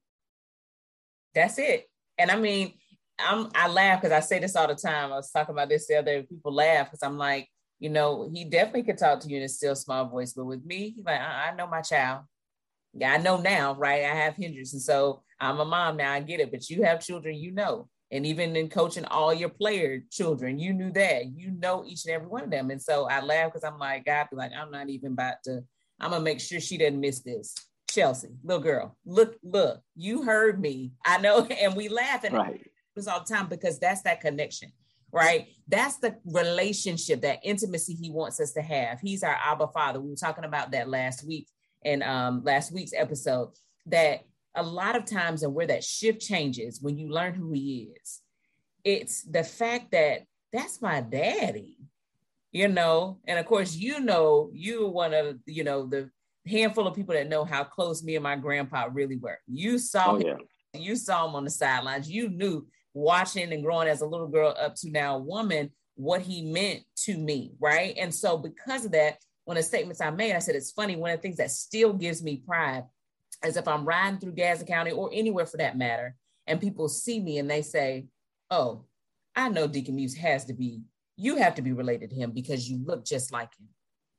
That's it. And I mean, I'm, I laugh because I say this all the time. I was talking about this the other day. People laugh because I'm like, you know, he definitely could talk to you in a still small voice. But with me, he's like, I, I know my child. Yeah, I know now, right? I have Hendrix. And so I'm a mom now. I get it. But you have children, you know. And even in coaching all your player children, you knew that. You know each and every one of them. And so I laugh because I'm like, God, be like, I'm not even about to, I'm going to make sure she doesn't miss this. Chelsea, little girl, look, look, you heard me. I know. And we laugh and Right. this all the time because that's that connection, right? That's the relationship, that intimacy he wants us to have. He's our Abba Father. We were talking about that last week in um, last week's episode, that a lot of times and where that shift changes when you learn who he is, it's the fact that that's my daddy, you know? And of course, you know, you're one of, you know, the handful of people that know how close me and my grandpa really were. You saw Oh, him, yeah. you saw him on the sidelines. You knew, watching and growing as a little girl up to now a woman, what he meant to me, right? And so because of that, one of the statements I made, I said, it's funny, one of the things that still gives me pride is if I'm riding through Gadsden County or anywhere for that matter, and people see me and they say, oh, I know Deacon Muse has to be, you have to be related to him because you look just like him.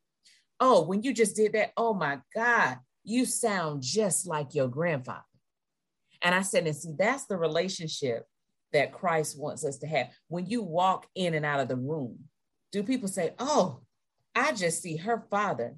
Oh, when you just did that, oh my God, you sound just like your grandfather. And I said, and see, that's the relationship that Christ wants us to have. When you walk in and out of the room, do people say, oh, I just see her father,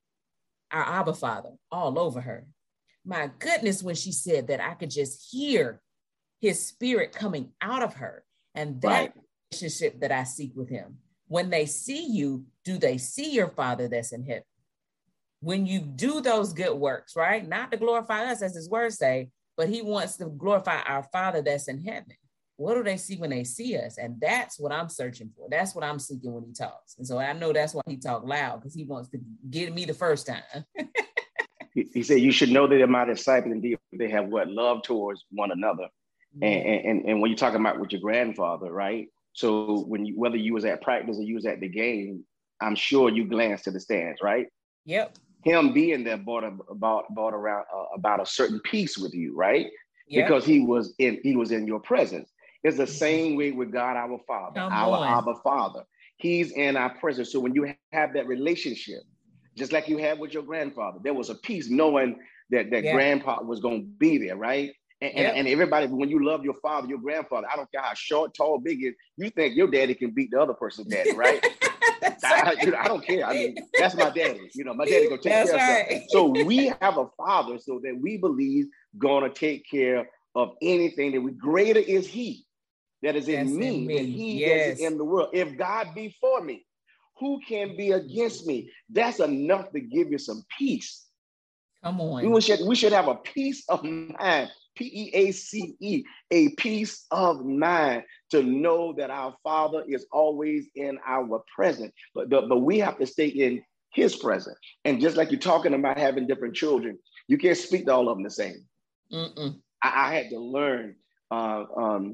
our Abba Father, all over her. My goodness, when she said that, I could just hear his spirit coming out of her. And that Right. relationship that I seek with him. When they see you, do they see your Father that's in heaven? When you do those good works, right? Not to glorify us, as his words say, but he wants to glorify our Father that's in heaven. What do they see when they see us? And that's what I'm searching for. That's what I'm seeking when he talks. And so I know that's why he talked loud, because he wants to get me the first time. He, he said, you should know that they're my disciples indeed. They have what? Love towards one another. And, and, and when you're talking about with your grandfather, right? So when you, whether you was at practice or you was at the game, I'm sure you glanced to the stands, right? Yep. Him being there brought, about, brought around uh, about a certain peace with you, right? Yep. Because he was in he was in your presence. It's the same way with God, our Father, Come our on. Abba Father. He's in our presence. So when you have that relationship, just like you had with your grandfather, there was a peace knowing that that Yeah. grandpa was going to be there, right? And, Yep. and, and everybody, when you love your father, your grandfather, I don't care how short, tall, big is, you think your daddy can beat the other person's daddy, right? That's I, right. you know, I don't care. I mean, that's my daddy. You know, my daddy gonna take That's care right. of something. So we have a father, so that we believe gonna take care of anything that we. Greater is He that is in That's in me, me. than He Yes. that's in the world. If God be for me, who can be against me? That's enough to give you some peace. Come on. We should we should have a peace of mind. P E A C E, a peace of mind, to know that our Father is always in our presence. But, the, but we have to stay in His presence. And just like you're talking about having different children, you can't speak to all of them the same. Mm-mm. I, I had to learn uh, um,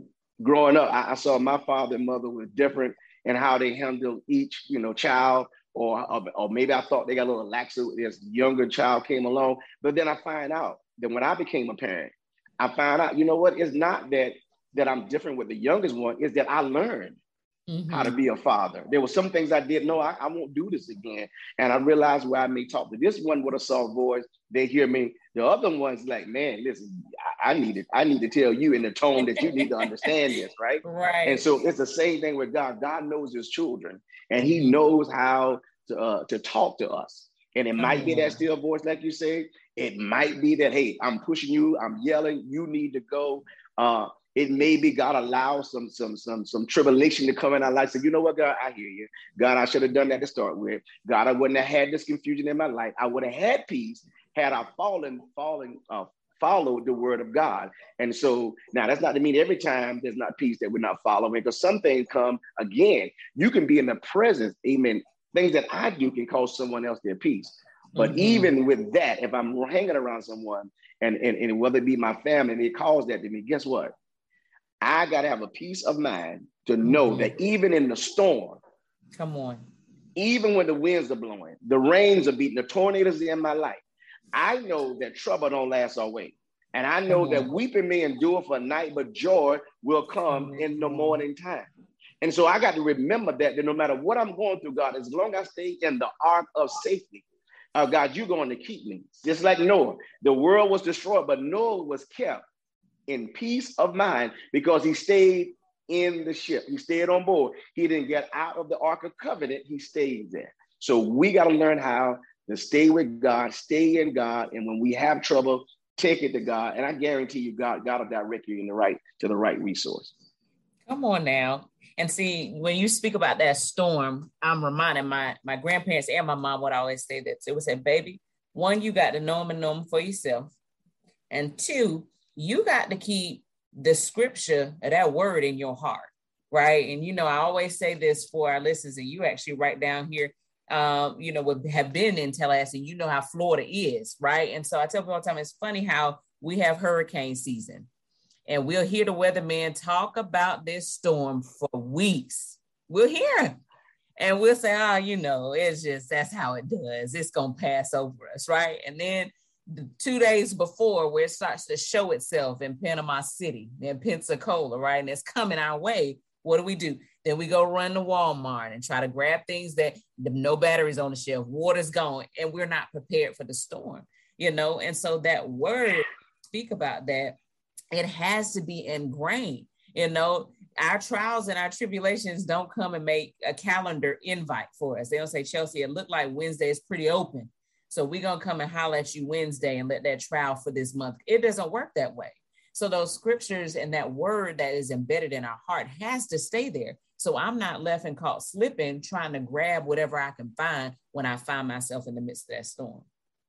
growing up, I, I saw my father and mother was different in how they handled each, you know, child, or, or, or maybe I thought they got a little laxer as younger child came along. But then I find out that when I became a parent, I found out, you know what, it's not that, that I'm different with the youngest one, it's that I learned mm-hmm. how to be a father. There were some things I didn't know. I, I won't do this again. And I realized where I may talk to this one with a soft voice, they hear me. The other one's like, man, listen, I, I need it. I need to tell you in the tone that you need to understand this, right? Right. And so it's the same thing with God. God knows his children, and he knows how to, uh, to talk to us. And it might be that still voice, like you say. It might be that, hey, I'm pushing you, I'm yelling, you need to go. Uh, it may be God allows some some some some tribulation to come in our life. So you know what, God, I hear you. God, I should have done that to start with. God, I wouldn't have had this confusion in my life. I would have had peace had I fallen, fallen, uh, followed the word of God. And so now that's not to mean every time there's not peace that we're not following, because some things come again. You can be in the presence, amen. Things that I do can cause someone else their peace. But mm-hmm. even with that, if I'm hanging around someone and, and, and whether it be my family, and it calls that to me, guess what? I got to have a peace of mind to know mm-hmm. that even in the storm, come on, even when the winds are blowing, the rains are beating, the tornadoes are in my life, I know that trouble don't last always. And I know that weeping may endure for a night, but joy will come mm-hmm. in the morning time. And so I got to remember that, that no matter what I'm going through, God, as long as I stay in the ark of safety, uh, God, you're going to keep me. Just like Noah, the world was destroyed, but Noah was kept in peace of mind because he stayed in the ship. He stayed on board. He didn't get out of the Ark of Covenant. He stayed there. So we got to learn how to stay with God, stay in God. And when we have trouble, take it to God. And I guarantee you, God, God will direct you in the right to the right resource. Come on now. And see, when you speak about that storm, I'm reminding my, my grandparents and my mom would always say this. It would say, baby, one, you got to know them and know them for yourself. And two, you got to keep the scripture of that word in your heart, right? And, you know, I always say this for our listeners, and you actually write down here, um, you know, would have been in Tallahassee, you know how Florida is, right? And so I tell people all the time, it's funny how we have hurricane season. And we'll hear the weatherman talk about this storm for weeks. We'll hear him. And we'll say, oh, you know, it's just, that's how it does. It's going to pass over us, right? And then the two days before, where it starts to show itself in Panama City, in Pensacola, right? And it's coming our way. What do we do? Then we go run to Walmart and try to grab things that no batteries on the shelf, water's gone, and we're not prepared for the storm, you know? And so that word, speak about that, it has to be ingrained. You know, our trials and our tribulations don't come and make a calendar invite for us. They don't say, Chelsea, it looked like Wednesday is pretty open, so we're going to come and holler at you Wednesday and let that trial for this month. It doesn't work that way. So those scriptures and that word that is embedded in our heart has to stay there. So I'm not left and caught slipping, trying to grab whatever I can find when I find myself in the midst of that storm.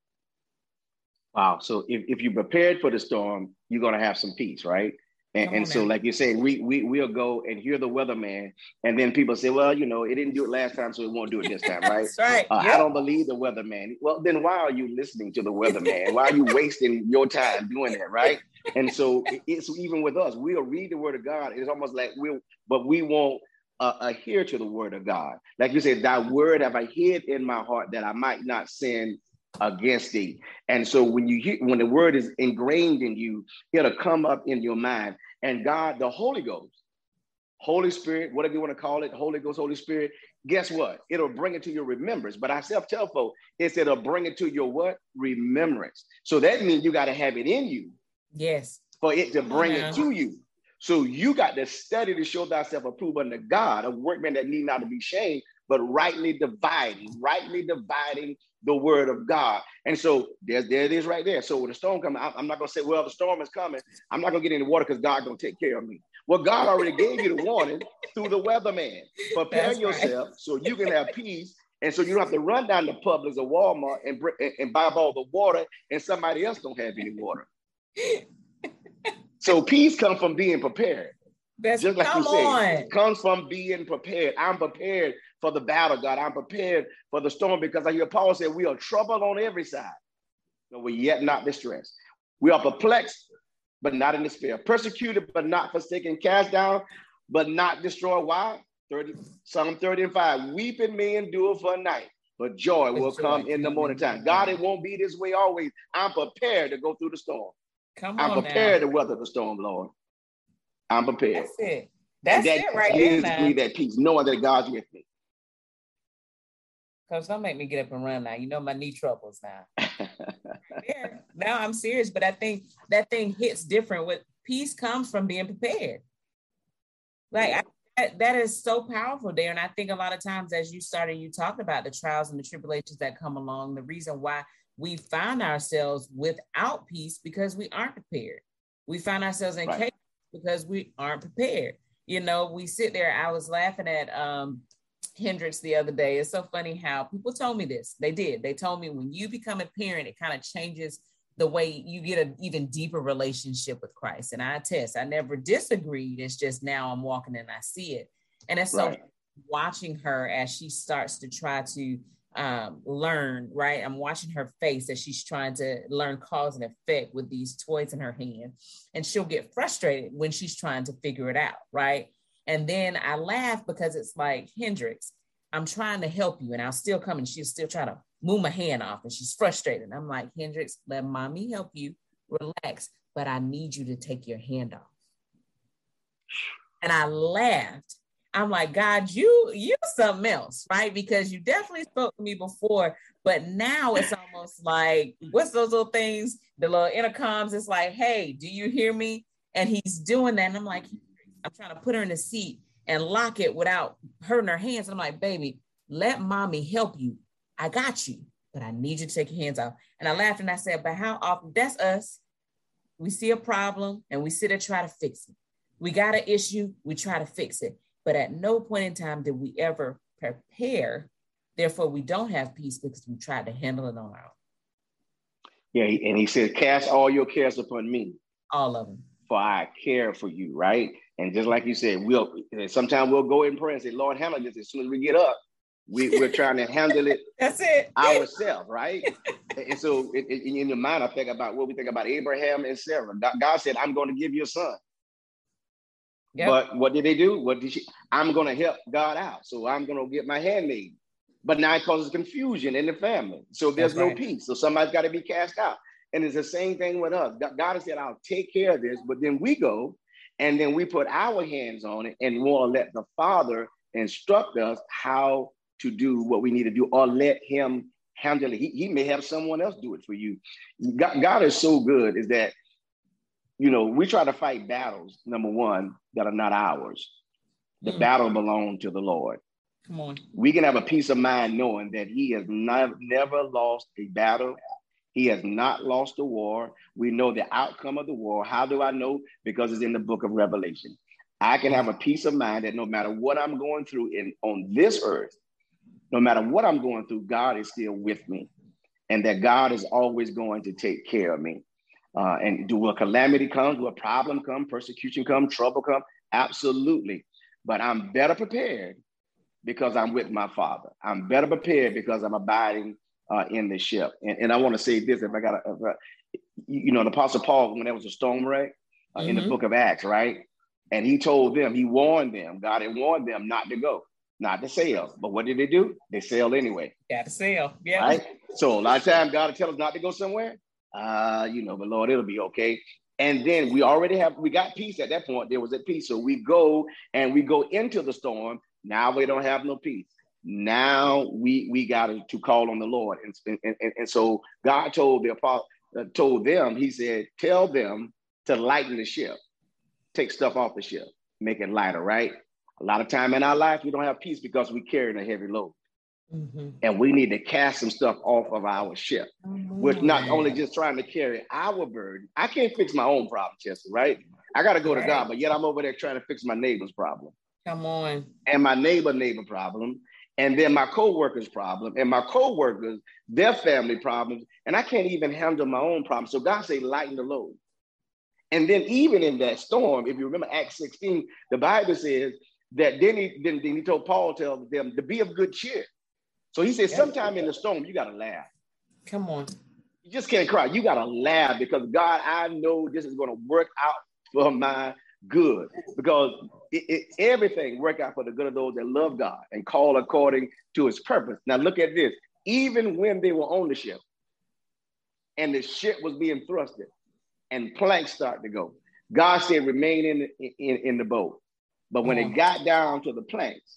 Wow. So if, if you're prepared for the storm, you're going to have some peace, right? And, and so, like you said, we, we, we'll go and hear the weatherman. And then people say, well, you know, it didn't do it last time, so it won't do it this time, right? That's right. Uh, yep. I don't believe the weatherman. Well, then why are you listening to the weatherman? Why are you wasting your time doing that, right? And so it's even with us. We'll read the word of God. It's almost like we'll, but we won't uh, adhere to the word of God. Like you said, thy word have I hid in my heart that I might not sin against thee. And so when you hear, when the word is ingrained in you, it'll come up in your mind. And God, the Holy Ghost, Holy Spirit, whatever you want to call it, Holy Ghost, Holy Spirit, guess what? It'll bring it to your remembrance. But I self-tell folks, it's it'll bring it to your what? Remembrance. So that means you got to have it in you. Yes. For it to bring yeah. it to you. So you got to study to show thyself approved unto God, a workman that need not to be shamed, but rightly dividing, rightly dividing the word of God. And so there, there it is right there. So when the storm comes, I'm not going to say, well, the storm is coming. I'm not going to get in the water because God's going to take care of me. Well, God already gave you the warning through the weatherman. Prepare That's yourself right. so you can have peace. And so you don't have to run down to Publix or Walmart and, and, and buy up all the water and somebody else don't have any water. So peace comes from being prepared. That's, Just like come you said, on. it comes from being prepared. I'm prepared for the battle, God. I'm prepared for the storm because I hear Paul say we are troubled on every side, but we're yet not distressed. We are perplexed, but not in despair. Persecuted, but not forsaken. Cast down, but not destroyed. Why? thirty, Psalm thirty and five. Weeping may endure for a night, but joy will come in the morning time. God, it won't be this way always. I'm prepared to go through the storm. Come on, I'm prepared now. to weather the storm, Lord. I'm prepared. That's it. That's that it right gives there. me that peace, knowing that God's with me. Coach, don't make me get up and run now. You know my knee troubles now. Yeah, now I'm serious, but I think that thing hits different. What peace comes from being prepared. Like I, that, that is so powerful there. And I think a lot of times, as you started, you talked about the trials and the tribulations that come along. The reason why we find ourselves without peace because we aren't prepared. We find ourselves in Right. chaos because we aren't prepared. You know, we sit there. I was laughing at um, Hendrix the other day. It's so funny how people told me this. They did. They told me when you become a parent, it kind of changes the way you get an even deeper relationship with Christ. And I attest, I never disagreed. It's just now I'm walking and I see it. And it's so Right. watching her as she starts to try to um, learn, right? I'm watching her face as she's trying to learn cause and effect with these toys in her hand. And she'll get frustrated when she's trying to figure it out, right? And then I laugh because it's like, Hendrix, I'm trying to help you. And I'll still come and she'll still try to move my hand off and she's frustrated. I'm like, Hendrix, let mommy help you, relax, but I need you to take your hand off. And I laughed. I'm like, God, you, you something else, right? Because you definitely spoke to me before, but now it's almost like, what's those little things, the little intercoms? It's like, hey, do you hear me? And he's doing that. And I'm like, I'm trying to put her in the seat and lock it without hurting her hands. And I'm like, baby, let mommy help you. I got you, but I need you to take your hands off. And I laughed and I said, but how often? That's us. We see a problem and we sit there try to fix it. We got an issue, we try to fix it. But at no point in time did we ever prepare. Therefore, we don't have peace because we tried to handle it on our own. Yeah, and he said, cast all your cares upon me. All of them. For I care for you, right? And just like you said, we'll sometimes we'll go in prayer and say, Lord, handle this. As soon as we get up, we, we're trying to handle it That's it. ourselves, right? And so it, it, in your mind, I think about what we think about Abraham and Sarah. God said, I'm going to give you a son. Yep. But what did they do? What did she? I'm going to help God out. So I'm going to get my handmaid. But now it causes confusion in the family. So there's That's no right. peace. So somebody's got to be cast out. And it's the same thing with us. God has said, I'll take care of this. But then we go and then we put our hands on it and want to let the Father instruct us how to do what we need to do, or let him handle it. He, he may have someone else do it for you. God, God is so good is that, you know, we try to fight battles, number one, that are not ours. The mm. battle belongs to the Lord. Come on. We can have a peace of mind knowing that he has not, never lost a battle. He has not lost a war. We know the outcome of the war. How do I know? Because it's in the book of Revelation. I can have a peace of mind that no matter what I'm going through in on this earth, no matter what I'm going through, God is still with me, and that God is always going to take care of me. Uh, and do a calamity come, do a problem come, persecution come, trouble come? Absolutely. But I'm better prepared because I'm with my Father. I'm better prepared because I'm abiding uh, in the ship. And, and I want to say this, if I got to, you know, the Apostle Paul, when there was a storm wreck uh, mm-hmm. in the book of Acts, right? And he told them, he warned them, God had warned them not to go, not to sail. But what did they do? They sailed anyway. Got to sail. Yeah. Right? So a lot of times God will tell us not to go somewhere. Uh, you know, but Lord, it'll be okay. And then we already have, we got peace at that point. There was a peace. So we go and we go into the storm. Now we don't have no peace. Now we we got to call on the Lord. And, and, and, and so God told the apostle, uh, told them, he said, tell them to lighten the ship, take stuff off the ship, make it lighter, right? A lot of time in our life, we don't have peace because we carry a heavy load. Mm-hmm. And we need to cast some stuff off of our ship. Mm-hmm. We're not only just trying to carry our burden. I can't fix my own problem, Chester, right? I got to go right. to God, but yet I'm over there trying to fix my neighbor's problem. Come on. And my neighbor, neighbor problem. And then my co-worker's problem. And my co-workers, their family problems. And I can't even handle my own problem. So God say, lighten the load. And then even in that storm, if you remember Acts sixteen, the Bible says that then he, then, then he told Paul, tell them to be of good cheer. So he said, sometime in the storm, you got to laugh. Come on. You just can't cry. You got to laugh because God, I know this is going to work out for my good because it, it, everything work out for the good of those that love God and call according to his purpose. Now look at this. Even when they were on the ship and the ship was being thrusted and planks started to go, God said, remain in, in, in the boat. But when it got down to the planks,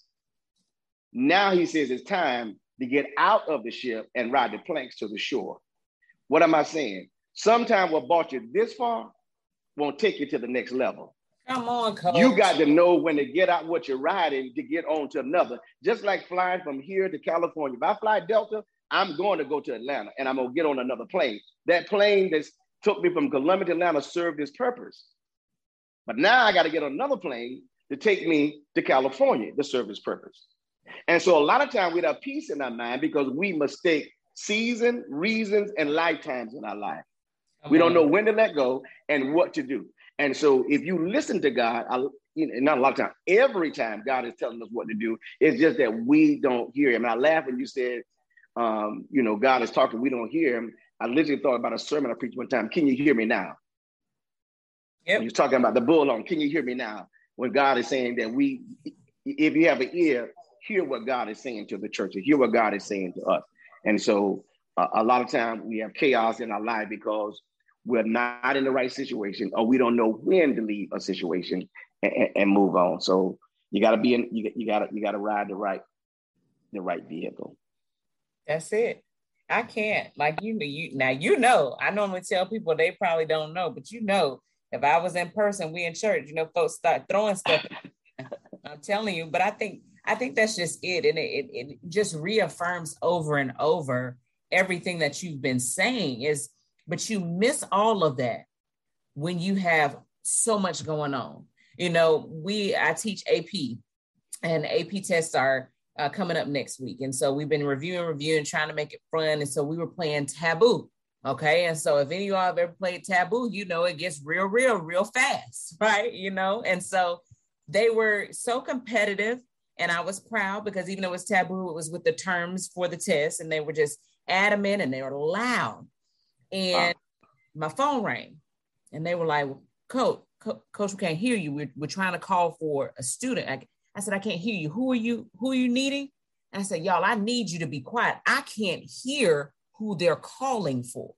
now he says it's time to get out of the ship and ride the planks to the shore. What am I saying? Sometimes what brought you this far won't take you to the next level. Come on, Coach. You got to know when to get out what you're riding to get on to another. Just like flying from here to California. If I fly Delta, I'm going to go to Atlanta and I'm going to get on another plane. That plane that took me from Columbia to Atlanta served its purpose. But now I got to get on another plane to take me to California to serve its purpose. And so a lot of times we have peace in our mind because we mistake season, reasons, and lifetimes in our life. Okay. We don't know when to let go and what to do. And so if you listen to God, I, you know, not a lot of time, every time God is telling us what to do, it's just that we don't hear him. And I laughed when you said, um, you know, God is talking, we don't hear him. I literally thought about a sermon I preached one time. Can you hear me now? Yep. He was talking about the bull on, can you hear me now? When God is saying that we, if you have an ear, hear what God is saying to the church, hear what God is saying to us. And so uh, a lot of times we have chaos in our life because we're not in the right situation or we don't know when to leave a situation and, and move on. So you got to be in, you, you got to, you got to ride the right, the right vehicle. That's it. I can't, like, you know, you now, you know, I normally tell people they probably don't know, but you know, if I was in person, we in church, you know, folks start throwing stuff. I'm telling you, but I think, I think that's just it. And it, it, it just reaffirms over and over everything that you've been saying is, but you miss all of that when you have so much going on. You know, we, I teach A P and A P tests are uh, coming up next week. And so we've been reviewing, reviewing, trying to make it fun. And so we were playing Taboo. Okay. And so if any of y'all have ever played Taboo, you know, it gets real, real, real fast, right? You know, and so they were so competitive. And I was proud because even though it was taboo, it was with the terms for the test and they were just adamant and they were loud. And my phone rang and they were like, Coach, Co- Coach, we can't hear you. We're, we're trying to call for a student. I, I said, I can't hear you. Who are you? Who are you needing? And I said, y'all, I need you to be quiet. I can't hear who they're calling for.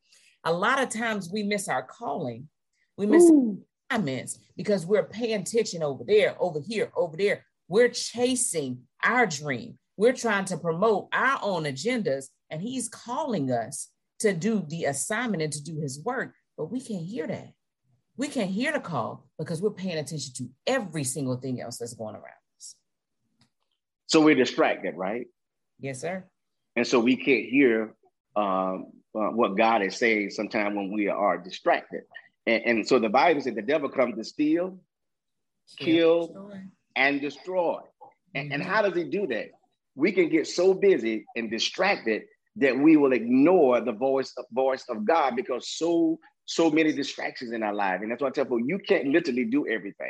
A lot of times we miss our calling. We miss assignments because we're paying attention over there, over here, over there. We're chasing our dream. We're trying to promote our own agendas, and he's calling us to do the assignment and to do his work, but we can't hear that. We can't hear the call because we're paying attention to every single thing else that's going around us. So we're distracted, right? Yes, sir. And so we can't hear um, uh, what God is saying sometimes when we are distracted. And, and so the Bible says the devil comes to steal, kill, kill and destroy. And, and how does he do that? We can get so busy and distracted that we will ignore the voice of, voice of God because so, so many distractions in our life. And that's why I tell people, you can't literally do everything.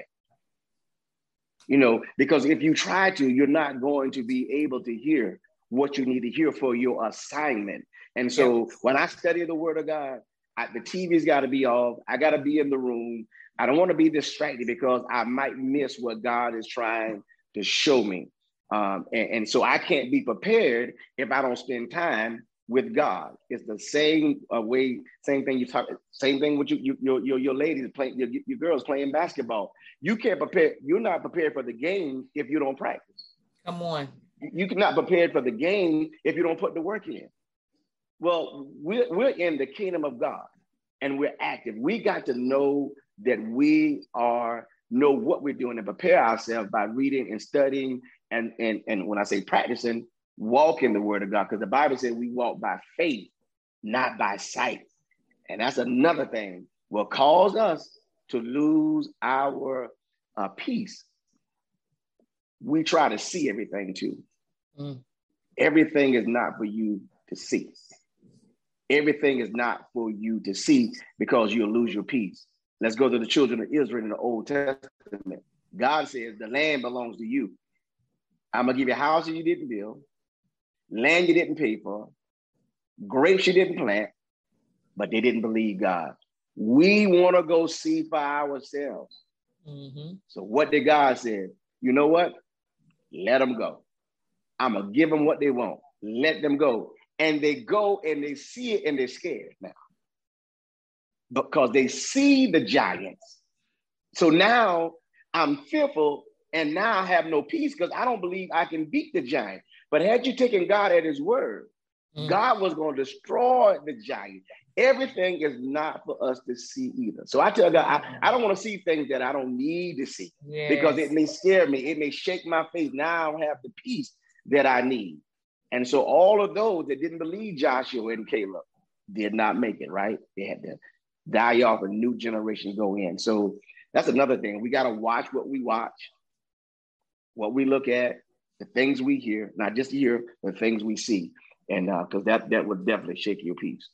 You know, because if you try to, you're not going to be able to hear what you need to hear for your assignment. And so yeah. when I study the word of God, I, the T V's got to be off. I got to be in the room. I don't want to be distracted because I might miss what God is trying to show me. Um, and, and so I can't be prepared if I don't spend time with God. It's the same uh, way, same thing you talk, same thing with you, you your, your, your ladies playing, your, your girls playing basketball. You can't prepare, you're not prepared for the game if you don't practice. Come on. You cannot prepared for the game if you don't put the work in. Well, we're, we're in the kingdom of God and we're active. We got to know that we are, know what we're doing and prepare ourselves by reading and studying. And, and, and when I say practicing, walk in the word of God, because the Bible says we walk by faith, not by sight. And that's another thing will cause us to lose our uh, peace. We try to see everything too. Mm. Everything is not for you to see. Everything is not for you to see because you'll lose your peace. Let's go to the children of Israel in the Old Testament. God says the land belongs to you. I'm going to give you houses you didn't build, land you didn't pay for, grapes you didn't plant, but they didn't believe God. We want to go see for ourselves. Mm-hmm. So what did God say? You know what? Let them go. I'm going to give them what they want. Let them go. And they go and they see it and they're scared now. Because they see the giants. So now I'm fearful and now I have no peace because I don't believe I can beat the giant. But had you taken God at his word, mm. God was going to destroy the giant. Everything is not for us to see either. So I tell God, I, I don't want to see things that I don't need to see yes. because it may scare me. It may shake my faith. Now I don't have the peace that I need. And so all of those that didn't believe Joshua and Caleb did not make it, right? They had to die off, a new generation go in. So that's another thing. We got to watch what we watch, what we look at, the things we hear, not just hear, but things we see. And because uh, that, that would definitely shake your peace.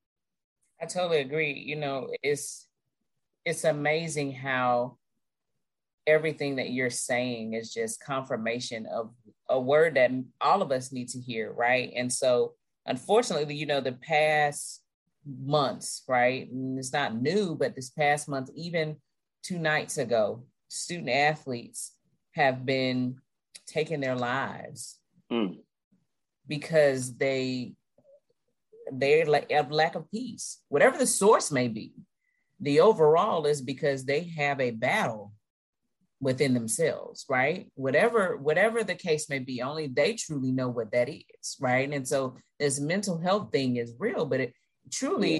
I totally agree. You know, it's it's amazing how everything that you're saying is just confirmation of a word that all of us need to hear, right? And so, unfortunately, you know, the past months, right? And it's not new, but this past month, even two nights ago, student athletes have been taking their lives mm. because they they have lack of peace, whatever the source may be. The overall is because they have a battle within themselves, right? Whatever, whatever the case may be, only they truly know what that is, right? And so this mental health thing is real, but it truly yeah.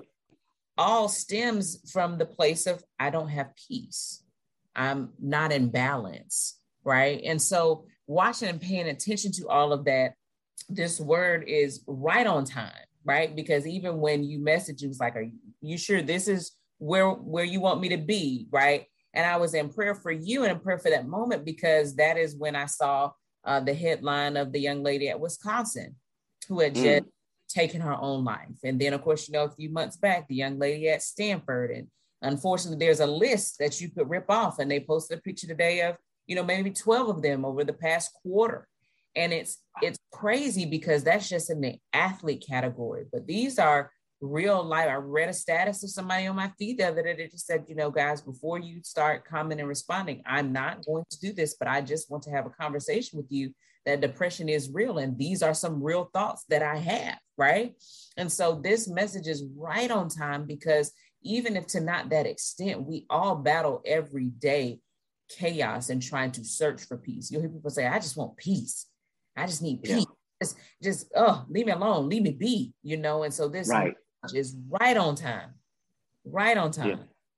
all stems from the place of, I don't have peace. I'm not in balance, right? And so watching and paying attention to all of that, this word is right on time, right? Because even when you message, it was like, are you sure this is where, where you want me to be, right? And I was in prayer for you and in prayer for that moment, because that is when I saw uh, the headline of the young lady at Wisconsin who had mm. just taken her own life. And then, of course, you know, a few months back, the young lady at Stanford. And unfortunately, there's a list that you could rip off. And they posted a picture today of, you know, maybe twelve of them over the past quarter. And it's it's crazy because that's just in the athlete category. But these are real life. I read a status of somebody on my feed the other day that just said, you know, guys, before you start commenting and responding, I'm not going to do this, but I just want to have a conversation with you that depression is real. And these are some real thoughts that I have, right? And so this message is right on time, because even if to not that extent, we all battle every day chaos and trying to search for peace. You'll hear people say, I just want peace. I just need peace. Yeah. Just, just, oh, leave me alone. Leave me be, you know? And so this right. is right on time, right on time.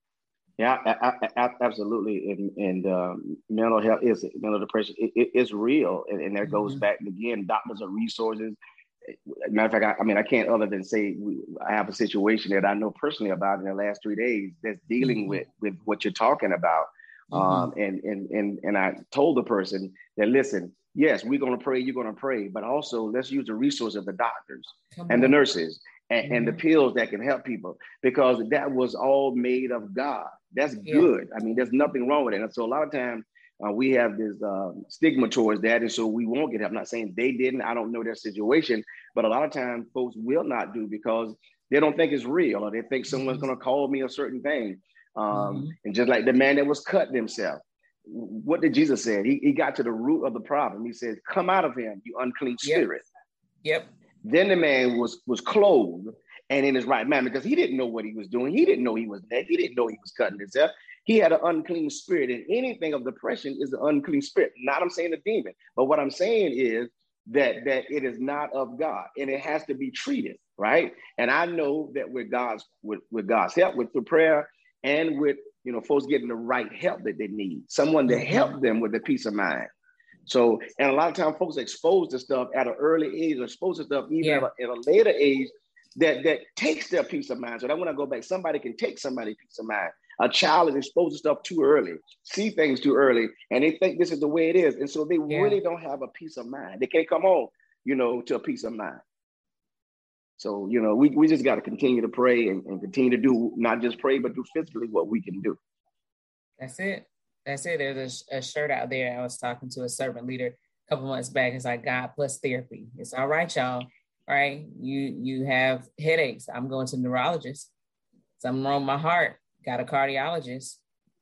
Yeah, yeah I, I, I, absolutely. And, and um, mental health is, mental depression it, it, it's real. And, and that goes mm-hmm. back again, doctors are resources. Matter of fact, I, I mean, I can't other than say we, I have a situation that I know personally about in the last three days that's dealing mm-hmm. with, with what you're talking about. Mm-hmm. Um, and, and, and, and I told the person that, listen, yes, we're going to pray, you're going to pray, but also let's use the resource of the doctors Come and on. the nurses and, mm-hmm. and the pills that can help people, because that was all made of God. That's yeah. good. I mean, there's nothing wrong with it. And so a lot of times uh, we have this uh, stigma towards that. And so we won't get help. I'm not saying they didn't, I don't know their situation, but a lot of times folks will not do because they don't think it's real, or they think someone's mm-hmm. going to call me a certain thing. Um, mm-hmm. And just like the man that was cutting himself, what did Jesus say? He, he got to the root of the problem. He said, come out of him, you unclean spirit. Yep. yep. Then the man was, was clothed and in his right mind, because he didn't know what he was doing. He didn't know he was dead. He didn't know he was cutting himself. He had an unclean spirit, and anything of depression is an unclean spirit. Not I'm saying a demon, but what I'm saying is that, that it is not of God, and it has to be treated, right? And I know that with God's, with, with God's help, with the prayer, and with, you know, folks getting the right help that they need, someone to help them with the peace of mind. So, and a lot of times folks are exposed to stuff at an early age, or exposed to stuff even yeah. at, a, at a later age that, that takes their peace of mind. So I want to go back. Somebody can take somebody's peace of mind. A child is exposed to stuff too early, see things too early, and they think this is the way it is. And so they yeah. really don't have a peace of mind. They can't come home, you know, to a peace of mind. So, you know, we, we just got to continue to pray and, and continue to do, not just pray, but do physically what we can do. That's it. That's it. There's a, a shirt out there. I was talking to a servant leader a couple months back. It's like God plus therapy. It's all right, y'all. right? You you have headaches. I'm going to the neurologist. Something wrong with my heart. Got a cardiologist.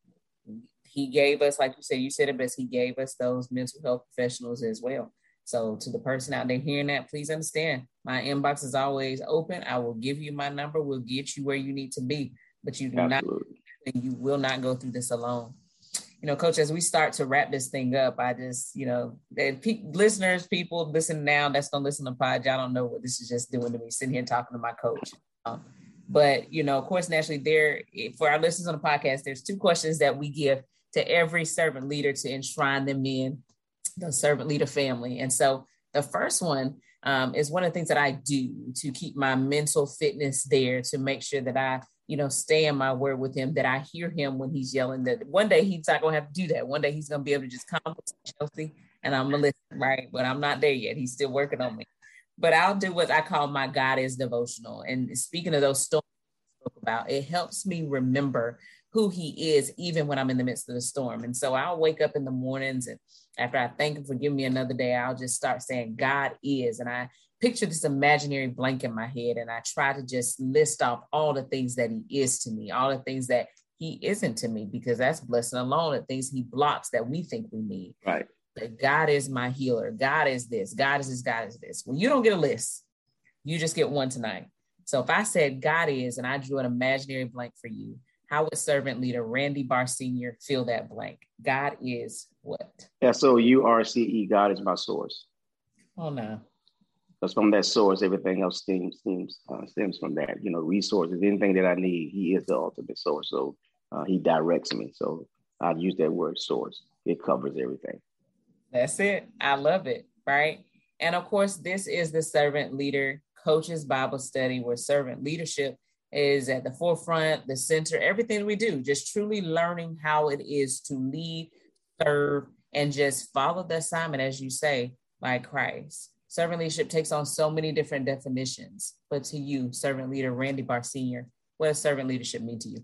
He gave us, like you said, you said it best, he gave us those mental health professionals as well. So to the person out there hearing that, please understand, my inbox is always open. I will give you my number. We'll get you where you need to be, but you do Absolutely. not, and you will not go through this alone. You know, Coach, as we start to wrap this thing up, I just, you know, pe- listeners, people listen now, that's going to listen to the pod. Y'all don't know what this is just doing to me, sitting here talking to my coach. Um, but, you know, of course, naturally there, for our listeners on the podcast, there's two questions that we give to every servant leader to enshrine them in the servant leader family. And so the first one um, is one of the things that I do to keep my mental fitness there, to make sure that I, you know, stay in my word with him, that I hear him when he's yelling, that one day he's not going to have to do that. One day he's going to be able to just come to Chelsea and I'm going to listen, right? But I'm not there yet. He's still working on me. But I'll do what I call my God is devotional. And speaking of those stories I spoke about, it helps me remember who he is, even when I'm in the midst of the storm. And so I'll wake up in the mornings, and after I thank him for giving me another day, I'll just start saying, God is. And I picture this imaginary blank in my head, and I try to just list off all the things that he is to me, all the things that he isn't to me, because that's blessing alone, the things he blocks that we think we need. Right. But God is my healer. God is this. God is this. God is this. Well, you don't get a list. You just get one tonight. So if I said God is, and I drew an imaginary blank for you, how would servant leader Randy Barr Senior fill that blank? God is what? S O U R C E, God is my source. Oh, no. Because from that source, everything else stems, stems, uh, stems from that. You know, resources, anything that I need, he is the ultimate source. So uh, he directs me. So I'd use that word source. It covers everything. That's it. I love it. Right. And of course, this is the Servant Leader Coaches Bible Study, where servant leadership is at the forefront, the center, everything we do, just truly learning how it is to lead, serve, and just follow the assignment, as you say, like Christ. Servant leadership takes on so many different definitions, but to you, servant leader Randy Barr Senior, what does servant leadership mean to you?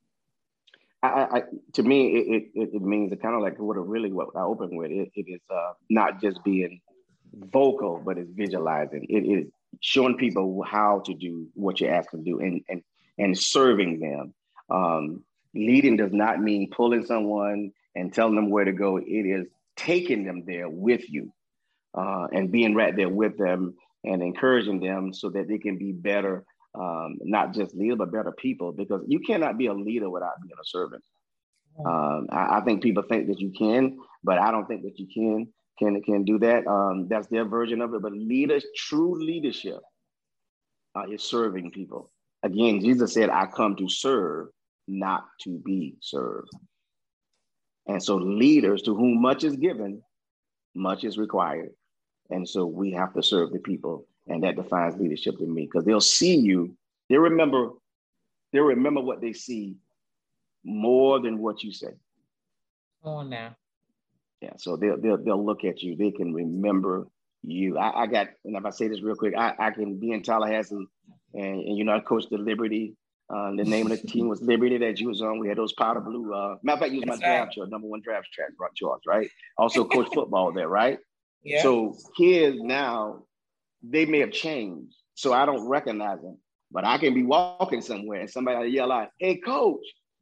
I, I, to me, it, it, it means kind of like what it really, what I open with, it, it is uh, not just being vocal, but it's visualizing. It is showing people how to do what you ask them to do, and and and serving them. Um, leading does not mean pulling someone and telling them where to go. It is taking them there with you uh, and being right there with them and encouraging them so that they can be better, um, not just leaders, but better people, because you cannot be a leader without being a servant. Um, I, I think people think that you can, but I don't think that you can. Can can do that. Um, that's their version of it. But leaders, true leadership uh, is serving people. Again, Jesus said, I come to serve, not to be served. And so leaders to whom much is given, much is required. And so we have to serve the people. And that defines leadership to me, because they'll see you. They remember, they remember what they see more than what you say. Oh, now. Yeah, so they'll, they'll they'll look at you. They can remember you. I, I got, and if I say this real quick, I, I can be in Tallahassee, and, and you know, I coached the Liberty. Uh, the name of the team was Liberty that you was on. We had those powder blue. Uh, matter of fact, you was my draft chart, number one draft track, George, right? Also coached football there, right? Yeah. So kids now, they may have changed, so I don't recognize them. But I can be walking somewhere and somebody will yell out, "Hey, coach!"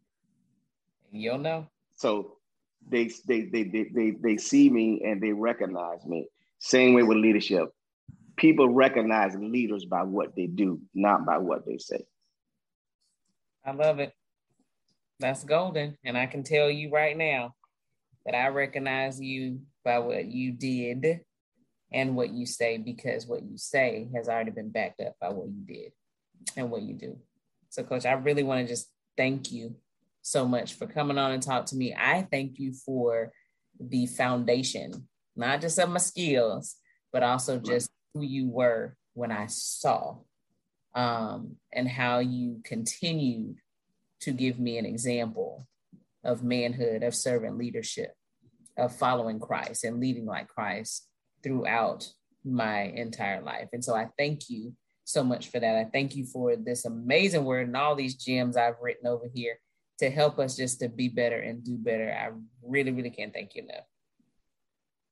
You'll know. So. They, they they they they they see me and they recognize me. Same way with leadership. People recognize leaders by what they do, not by what they say. I love it. That's golden. And I can tell you right now that I recognize you by what you did and what you say, because what you say has already been backed up by what you did and what you do. So, Coach, I really want to just thank you so much for coming on and talk to me. I thank you for the foundation, not just of my skills, but also just who you were when I saw, um, and how you continued to give me an example of manhood, of servant leadership, of following Christ and leading like Christ throughout my entire life. And so I thank you so much for that. I thank you for this amazing word and all these gems I've written over here to help us just to be better and do better. I really, really can't thank you enough.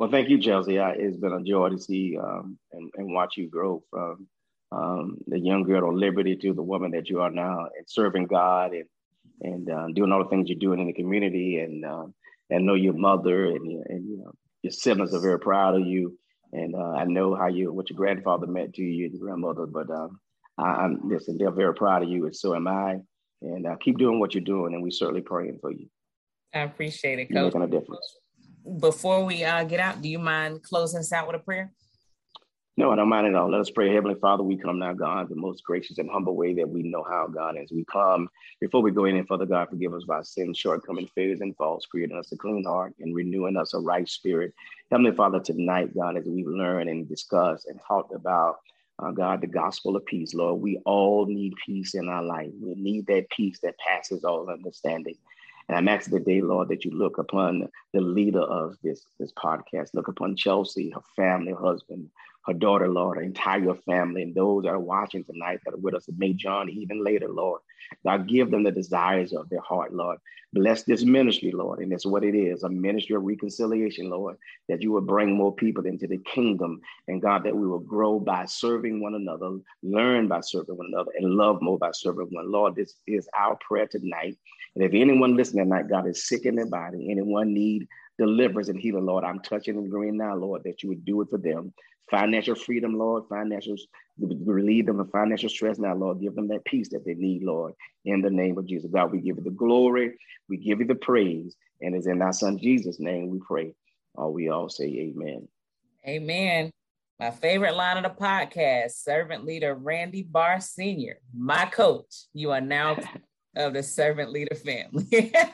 Well, thank you, Chelsea. I, it's been a joy to see um, and, and watch you grow from um, the young girl on Liberty to the woman that you are now, and serving God and and uh, doing all the things you're doing in the community, and uh, and know your mother and, and you know, your siblings are very proud of you. And uh, I know how you, what your grandfather meant to you and your grandmother, but um, I, I'm listen, they're very proud of you, and so am I. And uh, keep doing what you're doing, and we're certainly praying for you. I appreciate it, You're Coach. making a difference. Before we uh, get out, do you mind closing us out with a prayer? No, I don't mind at all. Let us pray. Heavenly Father, we come now, God, the most gracious and humble way that we know how, God, as we come. Before we go in and Father God, forgive us of our sins, shortcomings, failures, and faults, creating us a clean heart and renewing us a right spirit. Heavenly Father, tonight, God, as we've learned and discussed and talked about, uh, God, the gospel of peace, Lord, we all need peace in our life. We need that peace that passes all understanding. And I'm asking today, Lord, that you look upon the leader of this, this podcast, look upon Chelsea, her family, her husband, her daughter, Lord, her entire family, and those that are watching tonight that are with us at May John, even later, Lord. God, give them the desires of their heart, Lord. Bless this ministry, Lord, and that's what it is, a ministry of reconciliation, Lord, that you will bring more people into the kingdom, and God, that we will grow by serving one another, learn by serving one another, and love more by serving one. Lord, this is our prayer tonight. And if anyone listening tonight, God, is sick in their body, anyone need deliverance and healing, Lord, I'm touching and agreeing now, Lord, that you would do it for them. Financial freedom, Lord, financial, relieve them of financial stress now, Lord. Give them that peace that they need, Lord, in the name of Jesus. God, we give you the glory, we give you the praise, and it's in our son Jesus' name we pray. All we all say amen. Amen. My favorite line of the podcast, servant leader Randy Barr Senior, my coach. You are now of the servant leader family.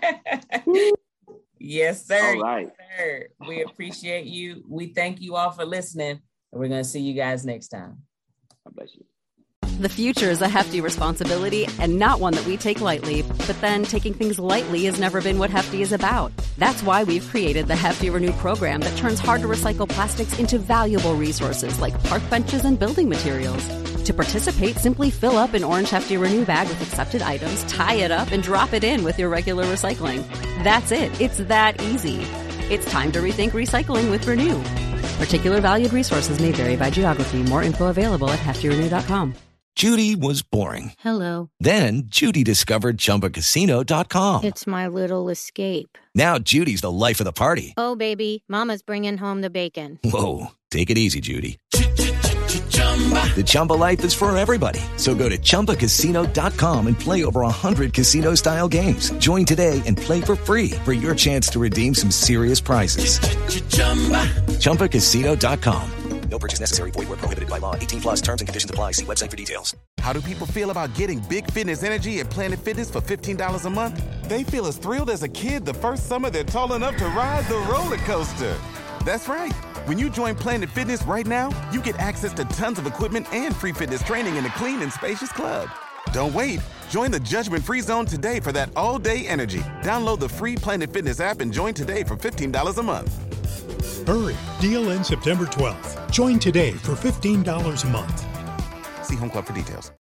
Yes, sir. All right. Yes, sir. We appreciate you. We thank you all for listening. And we're going to see you guys next time. God bless you. The future is a hefty responsibility and not one that we take lightly. But then taking things lightly has never been what Hefty is about. That's why we've created the Hefty Renew program that turns hard to recycle plastics into valuable resources like park benches and building materials. To participate, simply fill up an orange Hefty Renew bag with accepted items, tie it up, and drop it in with your regular recycling. That's it. It's that easy. It's time to rethink recycling with Renew. Particular valued resources may vary by geography. More info available at hefty renew dot com. Judy was boring. Hello. Then Judy discovered Chumba Casino dot com. It's my little escape. Now Judy's the life of the party. Oh, baby, mama's bringing home the bacon. Whoa, take it easy, Judy. The Chumba life is for everybody. So go to Chumba Casino dot com and play over one hundred casino-style games. Join today and play for free for your chance to redeem some serious prizes. Chumba Casino dot com. No purchase necessary. Void where prohibited by law. eighteen plus terms and conditions apply. See website for details. How do people feel about getting Big Fitness Energy at Planet Fitness for fifteen dollars a month? They feel as thrilled as a kid the first summer they're tall enough to ride the roller coaster. That's right. When you join Planet Fitness right now, you get access to tons of equipment and free fitness training in a clean and spacious club. Don't wait. Join the judgment-free zone today for that all-day energy. Download the free Planet Fitness app and join today for fifteen dollars a month. Hurry. Deal ends September twelfth. Join today for fifteen dollars a month. See Home Club for details.